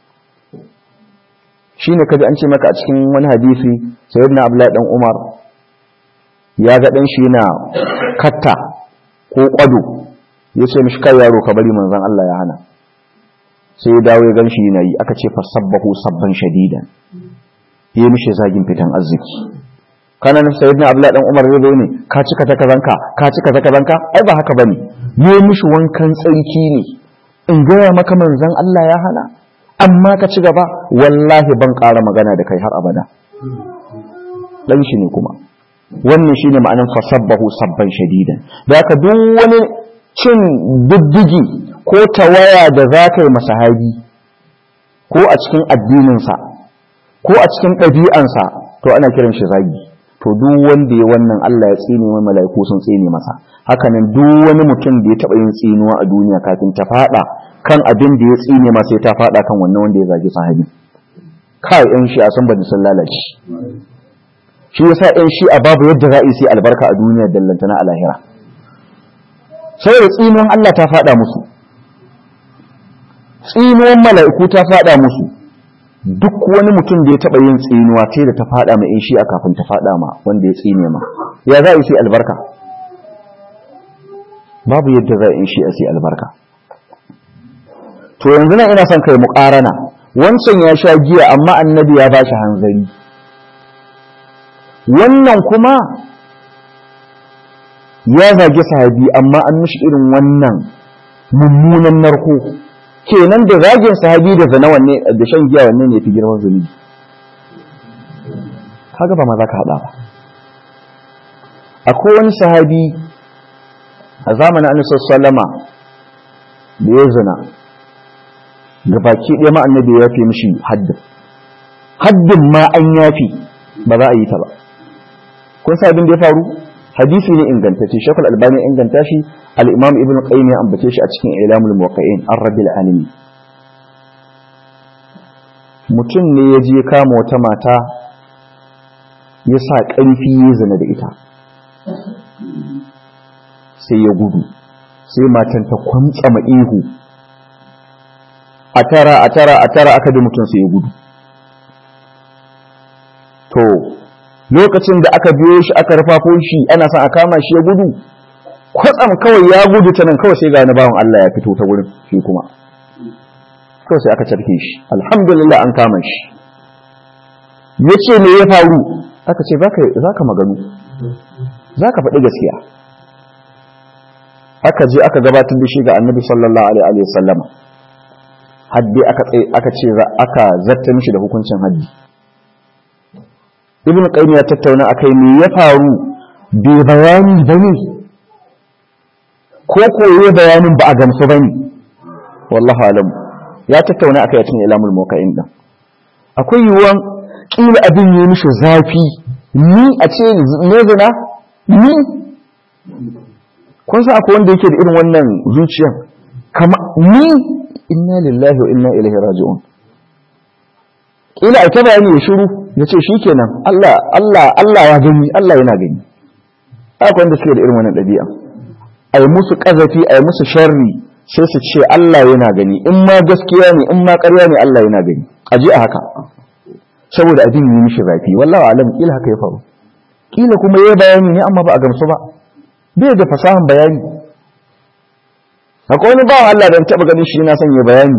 Speaker 1: Shine kaji an ce maka a cikin wani hadisi sayyidina Abdullahi dan Umar ya ga dan shi yana katta ko kwado, ya ce mishi kai yaro ka bari, manzon Allah ya hana. Sai ya dawo ya ganshi yana yi, aka ce fa sabbahu sabban shadidan, ya mishi zagin fitan arziki. Kana nan sayyidina Abdullahi dan Umar zai ne ka cika ta kazanka, ka cika ta kazanka, ai ba haka bane, ya mishi wankan tsarki ne. In gaya maka manzon Allah ya hana, amma ka ci gaba, wallahi ban ƙara magana da kai har abada. Dan shi ne kuma wannan shine ma'anar fasabbahu sabban shadidan. Da haka duk wani cin diddigi ko tawaya da za ka yi masahabi ko a cikin addininsa ko a cikin ɗabi'ansa, to ana kiran shi zagi. To duk wanda ya wannan Allah ya tsine mai, mala'iku sun tsine masa. Hakanan duk wani mutum da ya taɓa yin tsinuwa a duniya kafin ta faɗa kan abin da ya tsine masa, sai ta faɗa kan wannan wanda ya zagi sahabi. Kai ƴan shi a san ba sun lalace. Shi yasa ƴan shi a babu yadda za a yi sai albarka a duniya dallantana a lahira. Saboda tsinuwan Allah ta faɗa musu, tsinuwan mala'iku ta faɗa musu. Duk wani mutum da ya taɓa yin tsinuwa ce da ta faɗa ma in shi a kafin ta faɗa ma wanda ya tsine ma, ya za a yi sai albarka? Babu yadda za a yi shi a sai albarka. To yanzu nan ina son kai muƙarana, wancan ya sha giya amma annabi ya ba shi hanzari, wannan kuma ya zagi sahabi amma an mishi irin wannan mummunan narko. Kenan da zagin sahabi da zina wanne, da shan giya wanne ne fi girman zunubi? Kaga ba ma za ka haɗa ba. Akwai wani sahabi a zamanin Annabi sallama da ya zina, ga baki ɗaya ma annabi ya fi mishi haddin ma an yafi, ba za a yi ta ba. Kun sa abin da ya faru? Hadisi ne ingantacce, Shaykhul Albani ya inganta shi, al-Imam Ibn Qayyim ya ambace shi a cikin Ilamul Muwaqqi'in ar-Rabbil Alamin. Mutum ne ya je kama wata mata ya sa ƙarfi ya zina da ita, sai ya gudu, sai matan ta kwantsama ihu a tara aka bi mutum sai ya gudu. To lokacin da aka biyo shi aka rufafo shi ana son a kama shi ya gudu, kwatsam kawai ya gudu ta nan kawai sai ga wani bawan Allah ya fito ta wurin shi kuma kawai sai aka carke shi, alhamdulillah an kama shi. Ya ce me ya faru? Aka ce za ka maganu, za ka faɗi gaskiya. Aka je aka gabatar da shi ga annabi sallallahu alaihi wasallama, haddi aka ce aka zarta mishi da hukuncin haddi. Ibn Qayyim ya tattauna akai me ya faru, bai bayani bane ko koyo bayanin ba a gamsu bane, wallahi alam. Ya tattauna akai a cikin Ilamul Muqayyin din. Akwai yiwuwan kila abin yi mishi zafi, ni a ce ne zina ni kun san akwai wanda yake da irin wannan zuciyan, kama ni inna lillahi wa inna ilaihi raji'un. Kila a ta bayani ya shiru ya ce shikenan Allah ya gani, Allah yana gani. Akwai wanda suke da irin wannan ɗabi'a, ai musu ƙazafi ai musu sharri sai su ce Allah yana gani, in ma gaskiya ne in ma ƙarya ne Allah yana gani. Aje a haka saboda abin yi mishi zafi, wallahi alam kila haka ya faru. Kila kuma yayi bayani ne amma ba a gamsu ba, bai da fasahan bayani. Akwai wani bawan Allah da ya taɓa ganin shi yana son ya bayani,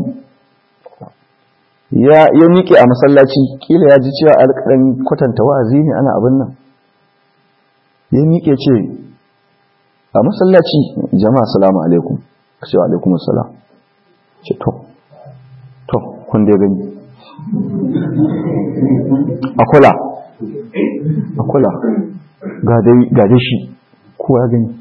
Speaker 1: ya miƙe a masallaci, kila ya ji cewa alƙaran kwatanta wa'azi ne ana abin nan. Ya miƙe ce a masallaci, jama'a salamu alaikum, ka ce wa alaikum assalam. Ce to kun dai gani, a kula ga dai shi kowa ya gani.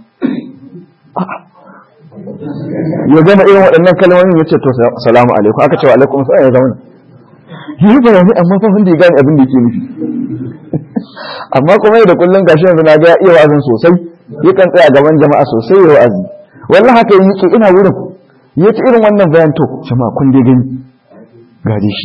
Speaker 1: Ya gama irin waɗannan kalmomin ya ce to salamu alaikum, aka ce wa alaikum assalam, ya zauna yi bayani amma fa wanda ya gane abin da yake nufi. Amma kuma yau da kullum gashi yanzu na ga ya iya wa'azin sosai, yakan tsaya gaban jama'a sosai ya wa'azi. Wallahi haka yake, ina wurin ya ci irin wannan bayan, to jama'a kun dai gani gaje shi,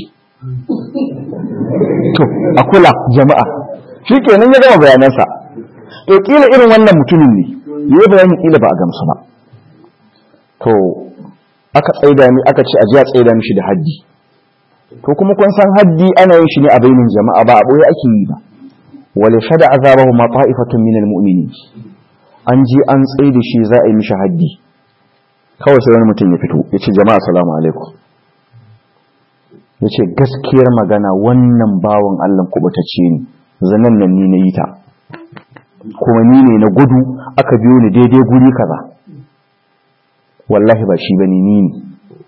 Speaker 1: to a kula jama'a, shikenan ya gama bayanansa. To kila irin wannan mutumin ne ya yi bayani, kila ba a gamsu ba. To aka ce a ji a tsaida mishi da haddi. To kuma kun san haddi ana yin shi ne a bainin jama'a, ba a boye ake yi ba. Wale shada azabahu ma ta'ifatun minal mu'minin, an ji an tsaye da shi za a yi mishi haddi. Kawai sai wani mutum ya fito ya ce jama'a salamu alaikum, ya ce gaskiyar magana wannan bawan Allah kubutacce ne, zanen nan ni na yi ta, kuma ni ne na gudu aka biyo ni daidai guri kaza, wallahi ba shi bane ni ne.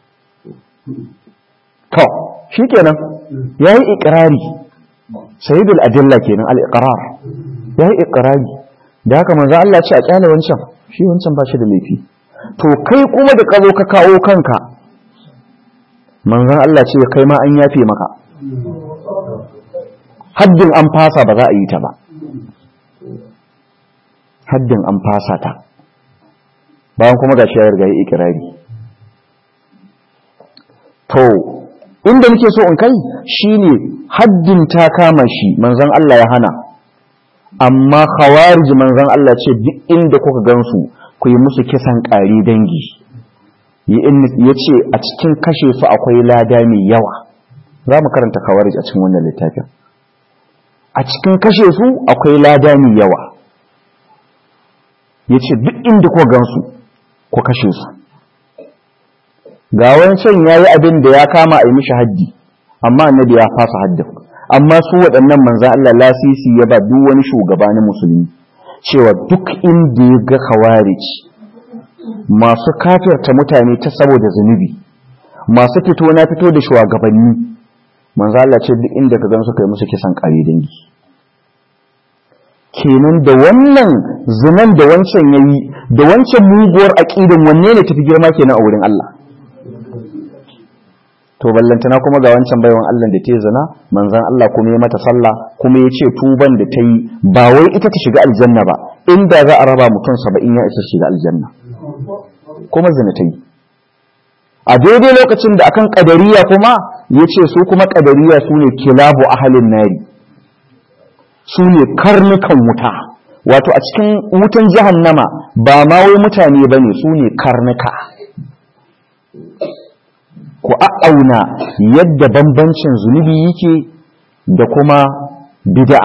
Speaker 1: To shikenan yayi ikrari, sayyidul adilla kenan, al-iqrar, yayi ikrari. Da haka manzo Allah ce a kyale wancan, shi wancan ba shi da laifi. To kai kuma da kazo ka kawo kanka, manzo Allah ce kai ma an yafe maka, haddin an fasa ba za a yi ta ba, haddin an fasa ta, bayan kuma gashi ya riga ya ikrari. To inda nake so in kai shine haddin ta kama shi, manzon Allah ya hana, amma khawarij manzon Allah ce duk inda kuka gansu ku yi musu kisan ƙari dangi. Ya ce a cikin kashe su akwai lada mai yawa. Za mu karanta khawarij a cikin wannan littafin. A cikin kashe su akwai lada mai yawa. Ya ce duk inda kuka gansu ku kashe su. Ga wancan ya yi abin da ya kama a yi mishi haddi, amma annabi ya fasa haddin. Amma su waɗannan manzan Allah lasisi ya ba duk wani shugaba na musulmi cewa duk inda ya ga khawarij masu kafirta mutane ta saboda zunubi, masu fito na fito da shugabanni, manzan Allah ce duk inda ka gan su kai musu kisan ƙare dangi. Kenan da wannan zinan da wancan yayi da wancan muguwar aqidan wanne ne tafi girma kenan a wurin Allah? To ballantana kuma ga wancan baiwan Allah da ta zina, manzon Allah kuma ya mata sallah, kuma ya ce tuban da ta yi ba wai ita ta shiga aljanna ba, inda za a raba mutum 70 ya isa shiga aljanna, kuma zina ta yi. A daidai lokacin da akan kadariya kuma ya ce su kuma kadariya su ne kilabu ahalin nari, su ne karnukan wuta, wato a cikin wutan jahannama ba ma wai mutane ba ne, su ne karnuka. ku a'auna yadda bambancin zunubi yake da kuma bid'a.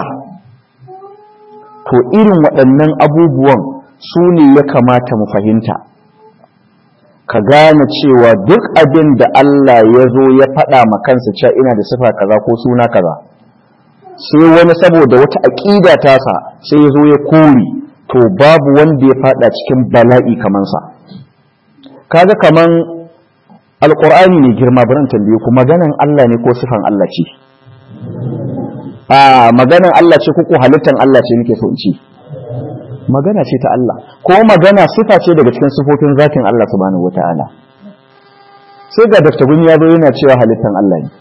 Speaker 1: To irin waɗannan abubuwan su ne ya kamata mu fahimta, ka gane cewa duk abin da Allah ya zo ya faɗa ma kansa cewa ina da sifa kaza ko suna kaza, sai wani saboda wata aƙida tasa sai ya zo ya kore, to babu wanda ya faɗa cikin bala'i kamansa. Kaga kaman alƙur'ani ne girma, bari in tambaye ku, maganan Allah ne ko sifan Allah ce? Maganan Allah ce ko halittan Allah ce nake so in ce? Magana ce ta Allah, ko magana sifa ce daga cikin sifofin zatin Allah subhanahu wata'ala. Sai ga Dr. Gumi ya zo yana cewa halittan Allah ne.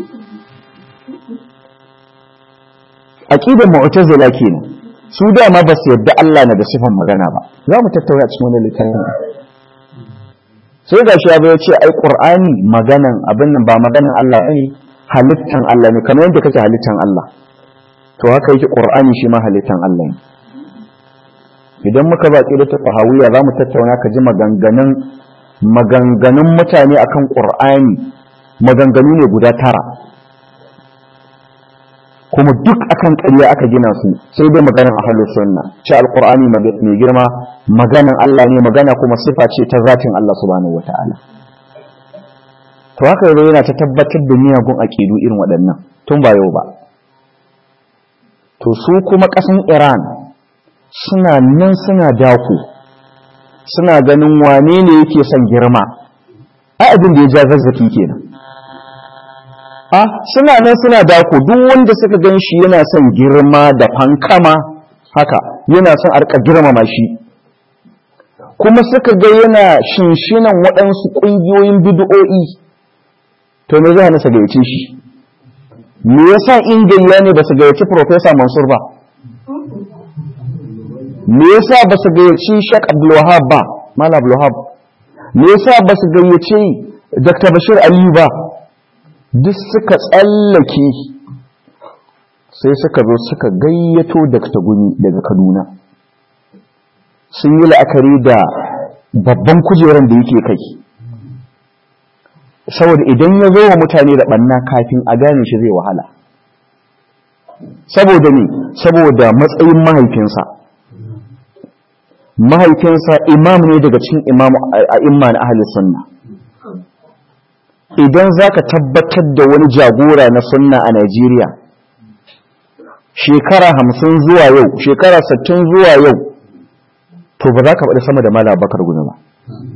Speaker 1: Aqidar Mu'tazila kenan, su dama ba su yadda Allah na da sifan magana ba. Za mu tattauna cikin wannan littafin. Sai ga shi ya zo ya ce ai Qur'ani maganan abin nan ba maganan Allah ne, halittan Allah ne, kamar yadda kake halittan Allah. To haka yake Qur'ani shi ma halittan Allah ne. Idan muka baki da tafahawiyya za mu tattauna ka ji maganganun mutane akan Qur'ani, maganganu ne guda 9, kuma duk akan ƙarya aka gina su, sai dai maganar ahlus sunna ce alqur'ani mai girma maganan Allah ne, magana kuma sifa ce ta zatin Allah subhanahu wataala. To haka yanzu yana ta tabbatar da miyagun aqidu irin waɗannan tun ba yau ba. To su kuma ƙasan Iran suna nan suna dako, suna ganin wane ne yake son girma, ai abin da ya ja zazzaki kenan. Suna nan suna dako, duk wanda suka gan shi yana son girma da fankama haka, yana son a rika girmama shi, kuma suka ga yana shinshinan waɗansu ƙungiyoyin bid'o'i, to me zai hana su gayyace shi? Me yasa Ingiliya ne ba su gayyaci Professor Mansur ba? Me yasa ba su gayyaci Sheikh Abdul Wahab ba, Malam Abdul Wahab? Me yasa ba su gayyaci Dr. Bashir Aliyu ba? Duk suka tsallake sai suka zo suka gayyato Dr. Gumi daga Kaduna. Sun yi la'akari da babban kujeran da yake kai, saboda idan ya zo wa mutane da ɓanna kafin a gane shi zai wahala. Saboda ne, saboda matsayin mahaifinsa imam ne daga cikin a'imma na ahli sunna. Idan za ka tabbatar da wani jagora na sunna a Najeriya shekara 50 zuwa yau, shekara 60 zuwa yau, to ba za ka faɗi sama da Malam Bakar Gumi ba.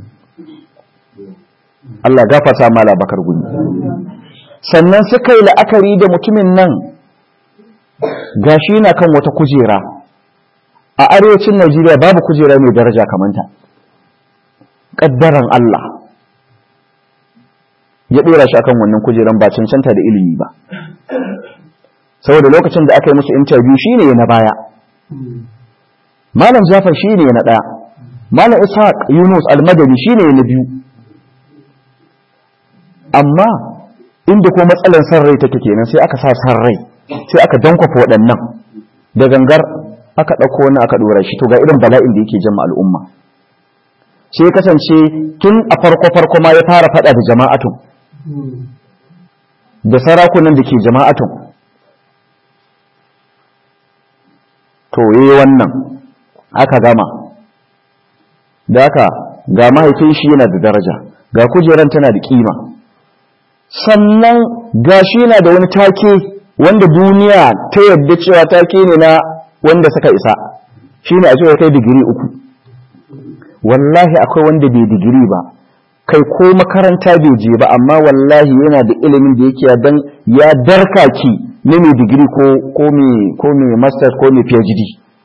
Speaker 1: Allah gafarta Malam Bakar Gumi. Sannan suka yi la'akari da mutumin nan gashi yana kan wata kujera a arewacin Najeriya, babu kujera mai daraja kamanta. Kaddaran Allah ya dora shi akan wannan kujeran, ba cancanta da ilimi ba, saboda lokacin da aka yi musu interview shine na baya, Malam Jafar shine na daya, Malam Ishaq Yunus Al-Madani shine na biyu. Amma inda ko matsalar san rai take kenan, sai aka sa san rai, sai aka dankwafa waɗannan da gangar, aka ɗauko wani aka ɗora shi. To ga irin bala'in da yake jama al'umma. Sai kasance tun a farko ma ya fara faɗa da jama'atun, da sarakunan da ke jama'atun. To yayi wannan aka gama, da haka ga mahaifin shi yana da daraja, ga kujeran tana da kima, sannan gashi yana da wani take wanda duniya ta yadda cewa take ne na wanda suka isa, shine a cewa kai digiri 3. Wallahi akwai wanda bai digiri ba, kai ko makaranta bai je ba, amma wallahi yana da ilimin da yake dan ya darkaki ne mai digiri ko mai masters ko mai PhD.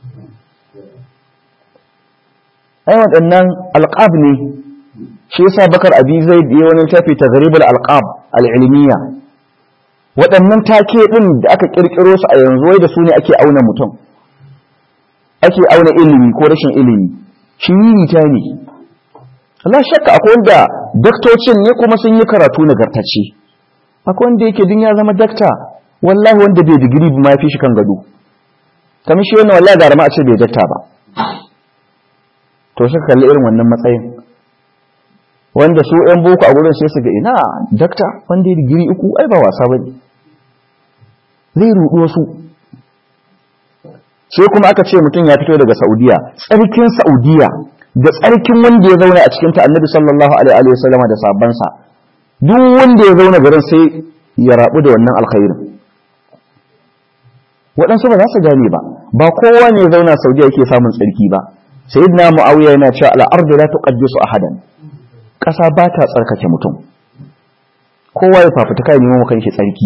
Speaker 1: Ai waɗannan alqab ne. Shi yasa Bakar Abi Zaid ya wani tafi taghribul alqab al-ilmiya. Waɗannan take din da aka kirkiro su a yanzu, wai da su ne ake auna mutum, ake auna ilimi ko rashin ilimi. Shi ta ne. Allah shakka akwai wanda daktocin ne kuma sun yi karatu nagartacce, akwai wanda yake din ya zama dakta, wallahi wanda bai digiri ba ma fi shi kan gado, kamar shi wannan wallahi da ma a ce bai dakta ba. To suka kalli irin wannan matsayin, wanda su ‘yan boko a wurin sai su ga ina dakta wanda ya digiri 3 ai ba wasa ba ne, zai ruɗu wasu. Sai kuma aka ce mutum ya fito daga Saudiya, tsarkin Saudiya da tsarkin wanda ya zauna a cikinta Annabi sallallahu alaihi wa sallama da sahabbansa, duk wanda ya zauna garin sai ya rabu da wannan alkhairin. Waɗansu ba za su gane ba kowa ne ya zauna Saudiya yake samun tsarki ba. Sayyidina Muawiya yana cewa al-ardu la tuqaddisu ahadan, ƙasa ba ta tsarkake mutum, kowa ya fafutuka ya nemo kanshi tsarki.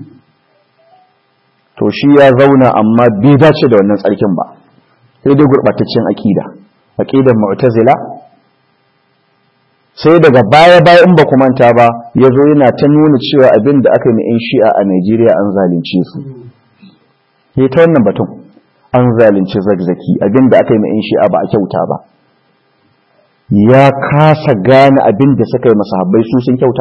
Speaker 1: To shi ya zauna amma bai dace da wannan tsarkin ba, sai dai gurɓataccen aƙidar mu'tazila. Sai daga baya in ba ku manta ba ya zo yana ta nuna cewa abin da aka yi na 'yan shi'a a Najeriya an zalunce su. Ya ta wannan batun an zalunci Zakzaki, abin da aka yi na 'yan shi'a ba a kyauta ba. Ya kasa gane abin da suka yi masahabbai su sun kyauta,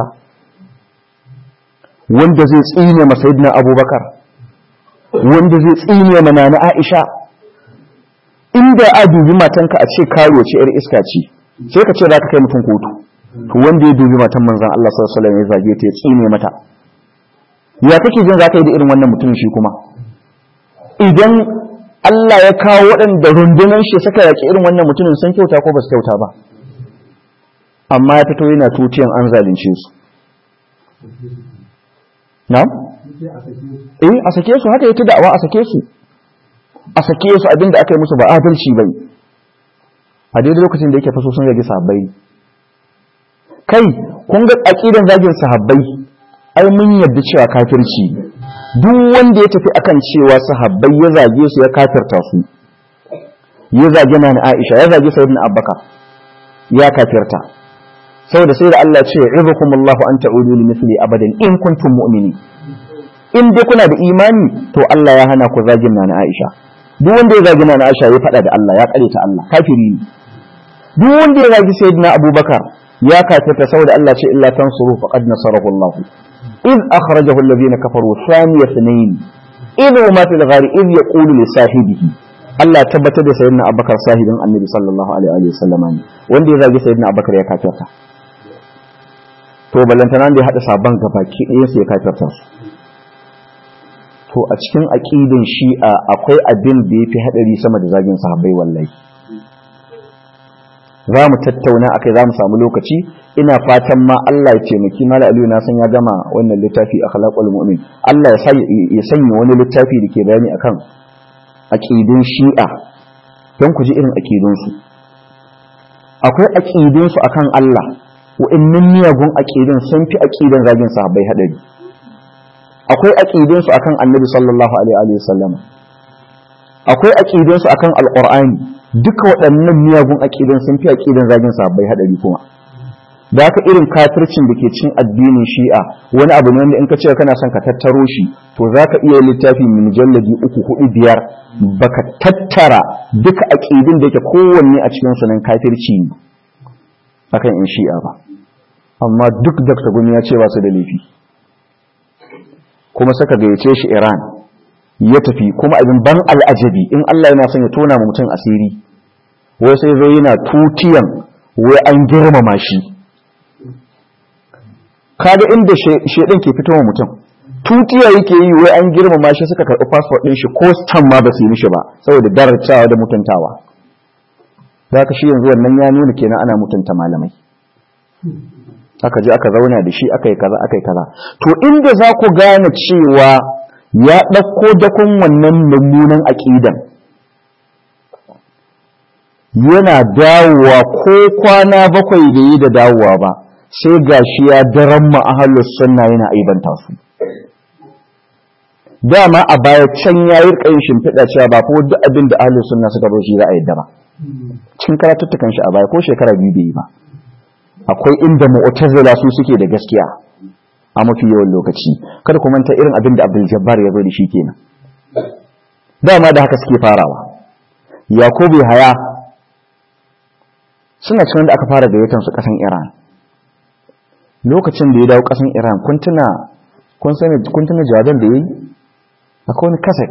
Speaker 1: wanda zai tsine ma Sayyidina Abubakar, wanda zai tsine ma Nana Aisha. Inda a dubi matanka a ce karo ce 'yar iska ce, sai ka ce za ka kai mutum kotu. To wanda ya dubi matan manzon Allah sallallahu alaihi wasallam ya zage ta ya tsine mata, ya kake jin za ka yi da irin wannan mutum shi kuma? Idan Allah ya kawo waɗanda rundunan shi suka yaƙi irin wannan mutumin sun kyauta ko ba su kyauta ba? Amma ya fito yana tutiyan an zalunce su. Na'am? A sake su, haka yake da'awa a sake su. A sake su abinda aka yi musu ba adalci bai. A daidai lokacin da yake faso sun zagi sahabbai. Kai, kun ga aqidan zagin sahabbai, ai mun yarda cewa kafirci. Duk wanda ya tafi akan cewa sahabbai ya zage su ya kafirta su, ya zage Nana Aisha, ya zage Sayyidina Abubakar, ya kafirta. Saboda sai da Allah ce izukumullahu an ta'udu li mithli abadan in kuntum mu'minin. In dai kuna da imani to Allah ya hana ku zagin Nana Aisha. Duk wanda ya zagi Nana Aisha ya fada da Allah, ya kare ta Allah, kafiri ne. Duk wanda ya zagi Sayyidina Abubakar ya kafirta, saboda Allah ce illa tansuru faqad nasarahu Allah. إذ أخرجه الذين كفروا ثاني اثنين إذ هما في الغار إذ يقول لصاحبه. Allah tabbatar da sayyidina Abubakar sahibin Annabi sallallahu alaihi wasallam ne, wanda ya zagi sayyidina Abubakar ya kafirta. To ballantana da ya hada sabon gabaki ɗaya sai ya kafirta su. To a cikin aqidin Shi'a akwai abin da yafi hadari sama da zagin sahabbai wallahi. Za mu tattauna akai, za mu samu lokaci. Ina fatan ma Allah ya taimaki Malam Aliyu, na san ya gama wannan littafi Akhlaqul Mu'min. Allah ya sanya wani littafi da ke bayani akan aqidun Shi'a don ku ji irin aqidun su. Akwai aqidun su akan Allah, wa'annan miyagun aqidun sun fi aqidan zagin sahabbai hadari. Akwai aqidun su akan Annabi sallallahu alaihi wasallam. Akwai aqidun su akan Al-Qur'ani. Duka waɗannan miyagun aƙidan sun fi aƙidan zagin sahabbai haɗari kuma. Da haka irin kafircin da ke cin addinin Shi'a wani abu ne wanda in ka ce kana son ka tattaro shi, to za ka iya littafi min mujalladi 3, 4, 5 baka tattara duka aƙidin da yake kowanne a cikin sunan kafirci ne akan in Shi'a ba. Amma duk Dr. Gumi ya ce ba su da laifi, kuma saka gayyace shi Iran ya tafi. Kuma abin ban al'ajabi, in Allah yana son ya tona ma mutum asiri, wai sai zo yana tutiyan wai an girmama shi. Kaga inda shedan ke fitowa mutum, tutiya yake yi wai an girmama shi, suka karɓi passport ɗin shi ko stamp ma ba su yi mishi ba saboda darajawa da mutuntawa. Za ka shi yanzu wannan ya nuna kenan ana mutunta malamai. Aka je aka zauna da shi aka yi kaza aka yi kaza. To inda za ku gane cewa ya ɗauko dakon wannan mummunan aƙidan, yana dawowa ko kwana 7 da yi da dawowa ba, sai gashi ya daren ma'ahalus sunna yana aibanta su. Dama a baya can ya yi ƙayin shimfiɗa cewa ba ko duk abin da ahalus sunna suka zo shi za a yadda ba. Cikin karatuttukan shi a baya ko shekara 2 bai yi ba. Akwai inda mu'tazila su suke da gaskiya a mafi yawan lokaci. Kada ku manta irin abin da Abdul Jabbar ya zo da shi kenan. Dama da haka suke farawa. Yakubu Haya suna cikin da aka fara gayyatar su kasan Iran. Lokacin da ya dawo kasan Iran, kun tuna jawaban da yayi? Akwai wani kaset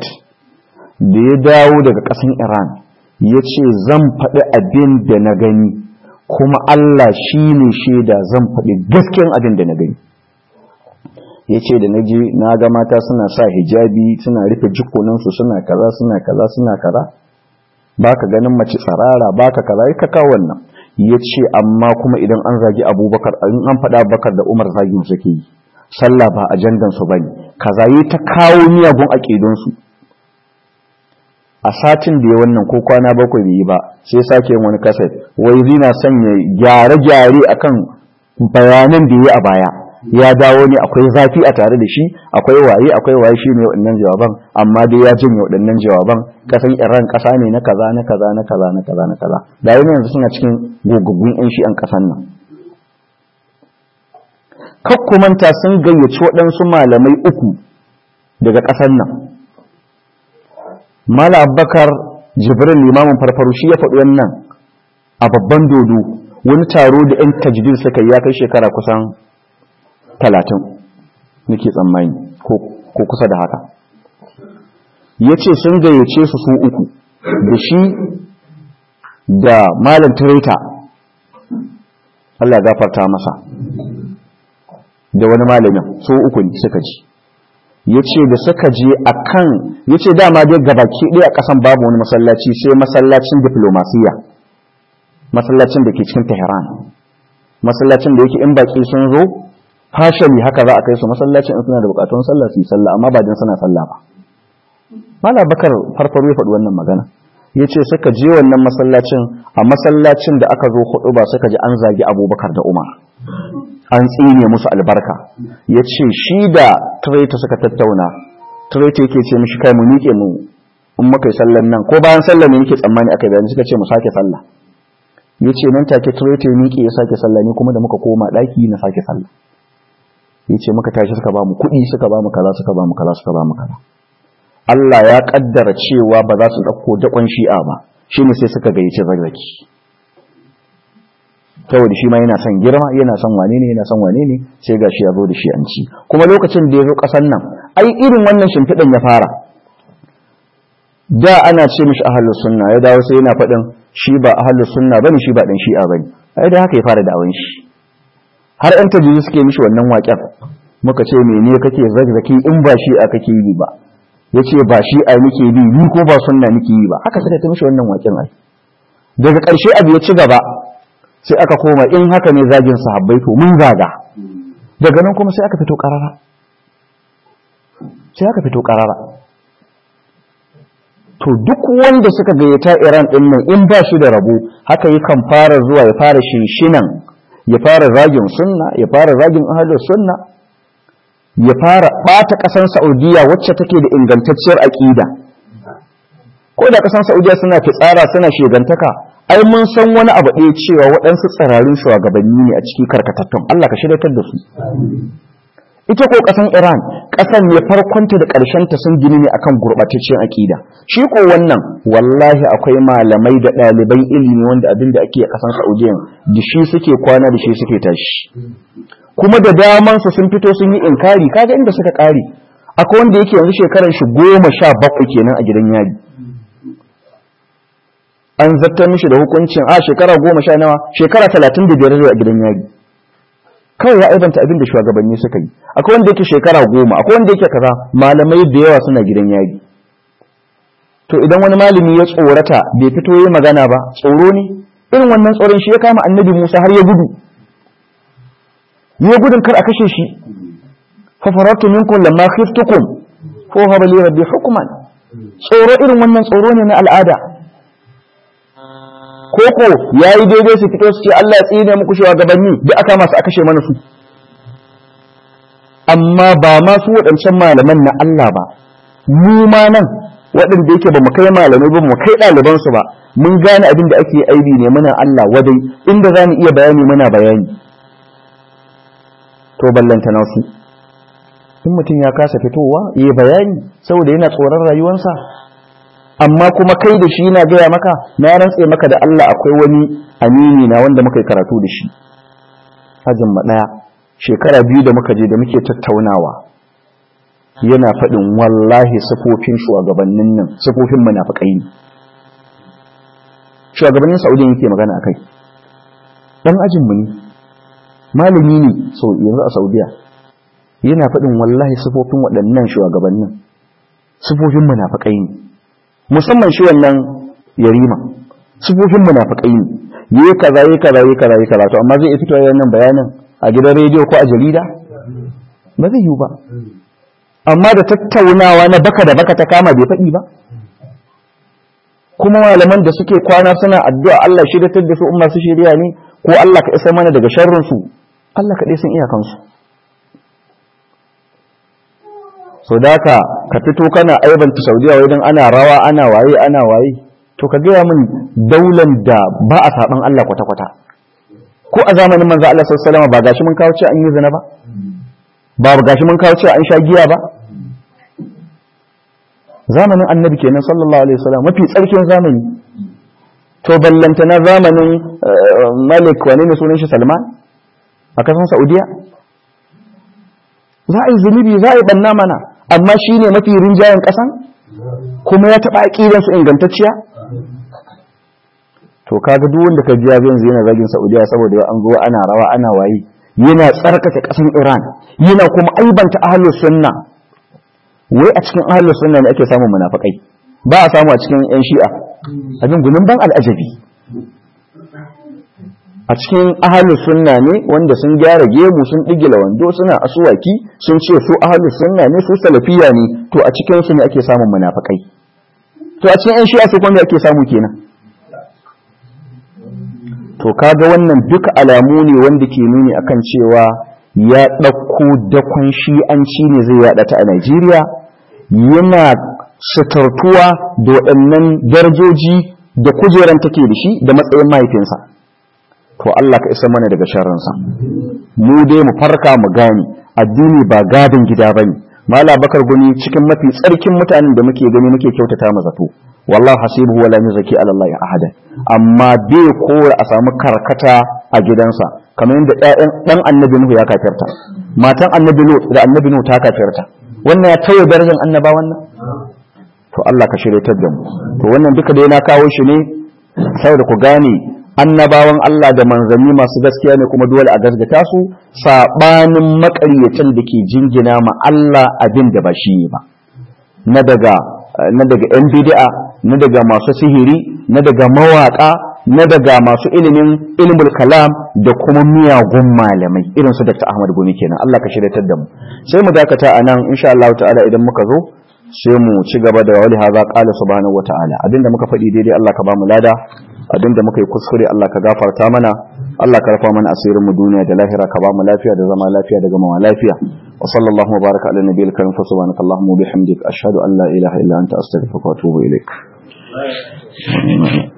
Speaker 1: da ya dawo daga kasan Iran, ya ce zan faɗi abin da na gani kuma Allah shi ne shaida zan faɗi gaskiyan abin da na gani. Ya ce da na je na ga mata suna sa hijabi suna rufe jikunansu suna kaza suna kaza suna kaza, ba ka ganin mace tsarara ba ka kaza ka kawo wannan. Ya ce amma kuma idan an zagi Abubakar, in an faɗa Abubakar da Umar zagin suke yi, sallah ba ajandansu ba ne, kaza yi ta kawo miyagun aƙidunsu. A satin da ya wannan ko kwana 7 bai yi ba sai sake yin wani kaset, wai zina sanya gyare-gyare akan bayanan da ya a baya, ya dawo ne akwai zafi a tare da shi, akwai waye shi ne waɗannan jawaban, amma dai ya janye waɗannan jawaban. Kasan Iran ƙasa ne na kaza na kaza na kaza na kaza na kaza, da yanzu suna cikin gogaggun 'yan shi'an ƙasan nan. Kakkumanta sun gayyaci waɗansu malamai 3 daga ƙasar nan. Mala Abubakar Jibril limamin farfaru shi ya faɗi wannan a babban dodo, wani taro da 'yan tajdid suka yi ya kai shekara kusan 30 nake tsammani ko kusa da haka. Ya ce sun gayyace su 3 da shi da Malam Tireta, Allah gafarta masa, da wani malamin, su 3 ne suka ji. Ya ce da suka je ya ce dama dai gabaki ɗaya a ƙasan babu wani masallaci sai masallacin diplomasiya, masallacin da ke cikin Tehran, masallacin da yake in baki sun zo fashali haka za a kai su masallacin in suna da bukatun sallah su yi sallah, amma ba din suna sallah ba. Mala Bakar farfaro ya faɗi wannan magana. Ya ce suka je wannan masallacin, a masallacin da aka zo hudu ba suka ji an zagi Abubakar da Umar, an tsine musu albarka. Ya ce shi da Tireta suka tattauna, Tireta yake ce mishi kai mu miƙe mu in muka yi sallan nan, ko bayan sallan ne yake tsammani aka bayani, suka ce mu sake sallah. Ya ce nan take Tireta ya miƙe ya sake sallah, ni kuma da muka koma ɗaki na sake sallah. Ya ce muka tashi suka ba mu kuɗi, suka ba mu kaza, suka ba mu kaza, suka ba mu kaza. Allah ya kaddara cewa ba za su ɗauko dakon shi'a ba, shi ne sai suka gayyace Zazzaki. Saboda shi ma yana son girma, yana son wane ne, sai ga shi ya zo da shi'anci. Kuma lokacin da ya zo ƙasar nan, ai irin wannan shimfiɗan ya fara. Da ana ce mishi ahlus sunna, ya dawo sai yana faɗin shi ba ahlus sunna bane, shi ba dan shi'a bane. Ai da haka ya fara da'awan shi. Har ɗan tajiji suke mishi wannan waƙen. Muka ce mene kake Zazzaki in ba shi'a kake yi ba. Ya ce ba shi'a nake bi, ni ko ba sunna nake yi ba. Haka suka ta mishi wannan waƙen ai. Daga ƙarshe abu ya ci gaba, sai aka koma in haka ne zagin sahabbai to mun zaga. Daga nan kuma sai aka fito ƙarara. To duk wanda suka gayyata Iran ɗin nan in ba shi da rabo, haka yakan fara zuwa ya fara shinshinan, ya fara zagin sunna, ya fara zagin ahlus sunna, ya fara ɓata ƙasar Saudiya wacce take da ingantacciyar aƙida. Ko da ƙasar Saudiya suna fitsara suna shegantaka, ai mun san wani abu ɗaya cewa waɗansu tsirarun shugabanni ne a ciki karkatattun, Allah ka shiryatar da su. Ita ko ƙasar Iran, ƙasar ne farkonta da ƙarshenta sun gini ne akan gurɓatacciyar aƙida. Shi ko wannan wallahi akwai malamai da ɗaliban ilimi wanda abin da ake a ƙasar Saudiya da shi suke kwana da shi suke tashi. Kuma da daman su sun fito sun yi inkari, kaga inda suka ƙare. Akwai wanda yake yanzu shekarar shi 17 kenan a gidan yari. An zartar mishi da hukuncin shekara 10 nawa, shekara 35 a gidan yari. Kawai ya aibanta abin da shugabanni suka yi. Akwai wanda yake shekara 10, akwai wanda yake kaza, malamai da yawa suna gidan yari. To idan wani malami ya tsorata bai fito yi magana ba, tsoro ne? Irin wannan tsoron shi ya kama Annabi Musa har ya gudu. Ya gudun kar a kashe shi. Fa faratu minkum lamma khiftukum fa haba li rabbi hukman. Tsoro irin wannan tsoro ne na al'ada. Koko yayi daidai su fito su ce Allah ya tsine muku shugabanni da aka masu aka kashe mana su. Amma ba ma su waɗancan malaman na Allah ba. Mu ma nan waɗanda yake ba mu kai malamai ba mu kai ɗaliban su ba, mun gane abin da ake aibi ne muna Allah wadai, inda za mu iya bayani muna bayani. To ballanta nasu. In mutum ya kasa fitowa ya bayani saboda yana tsoron rayuwarsa, amma kuma kai da shi yana gaya maka, na rantse maka da Allah akwai wani amini na wanda muka yi karatu da shi hajjin ɗaya shekara 2 da muka je da muke tattaunawa, yana faɗin wallahi sifofin shugabannin nan sifofin munafikai ne. Shugabannin Saudiya yake magana akai. dan ajin mu ne, malami ne so yanzu a Saudiya, yana faɗin wallahi sifofin waɗannan shugabannin sifofin munafikai ne, musamman shi wannan yarima sifofin munafikai ne, yayi kaza to amma zai fito wannan bayanin a gidan rediyo ko a jarida ba zai yi ba, amma da tattaunawa na baka da baka ta kama bai faɗi ba. Kuma malaman da suke kwana suna addu'a Allah shiryatar da su umma su shirya ne ko Allah ka isa mana daga sharrin su, Allah kaɗai sun iya kansu. So da ka fito kana aibanta Saudiya wai dan ana rawa ana waye to ka gaya min daular da ba a saban Allah kwata-kwata. Ko a zamanin manzo Allah sallallahu alaihi wasallam ba gashi mun kawo cewa an yi zina ba gashi mun kawo cewa an sha giya ba. Zamanin annabi kenan sallallahu alaihi wasallam mafi tsarkin zamani. To ballantana zamanin Malik wani ne sunan shi Salman a kasan Saudiya, za a yi zunubi za a yi banna mana, amma shi ne mafi rinjayen kasan kuma ya taɓa aƙidansu ingantacciya. To kaga duk wanda ka ji ya yanzu yana zagin Saudiya saboda an zo ana rawa ana waye, yana tsarkake kasan Iran, yana kuma aibanta ahlus sunna. Wai a cikin ahlus sunna ne ake samun munafikai, ba a samu a cikin yan shi'a. Abin gunin ban al'ajabi. A cikin ahlus sunna ne wanda sun gyara gemu sun digila wando suna asuwaki sun ce su ahlus sunna ne su salafiya ne, to a cikin su ne ake samun munafikai. To a cikin yan shi'a sai kuma ake samu kenan. To kaga wannan duka alamu ne wanda ke nuni akan cewa ya ɗauko dakon shi'anci ne zai yaɗa ta a Najeriya, yana suturtuwa da waɗannan darajoji da kujeran take da shi da matsayin mahaifinsa. To Allah ka isa mana daga sharrinsa. Mu dai mu farka mu gane addini ba gadin gida bane. Mala Bakar Gumi cikin mafi tsarkin mutanen da muke gani muke kyautata mu zato. Wallahi hasibuhu wala yuzaki ala Allah ahada. Amma bai kora a samu karkata a gidansa. Kamar yadda ƴaƴan dan Annabi Nuhu ya kafirta, matan Annabi Lut da Annabi Nuhu ta kafirta. Wannan ya tayo darajar annaba wannan. To Allah ka shiryatar da mu. To wannan duka dai na kawo shi ne saboda ku gane annabawan Allah da manzanni masu gaskiya ne kuma dole a gaskata su, sabanin makaryatan da ke jingina ma Allah abin da ba shi ba. Na daga ƴan bid'a, na daga masu sihiri, na daga mawaka, na daga masu ilmul kalam da kuma miyagun malamai irin su Dr. Ahmad Gumi kenan. Allah ka shiryatar da mu. Sai mu dakata anan insha Allah ta'ala idan muka zo sai mu ci gaba da wali haza qala subhanahu wa ta'ala. Abinda muka faɗi daidai Allah ka ba mu lada, abinda muka yi kuskure Allah ka gafarta mana, Allah ka rafa mana asirin mu duniya da lahira, ka ba mu lafiya da zama lafiya da gama lafiya. Wa sallallahu wa baraka ala nabiyil karim fa subhanaka allahumma wa bihamdika ashhadu an la ilaha illa anta astaghfiruka wa atubu ilaik.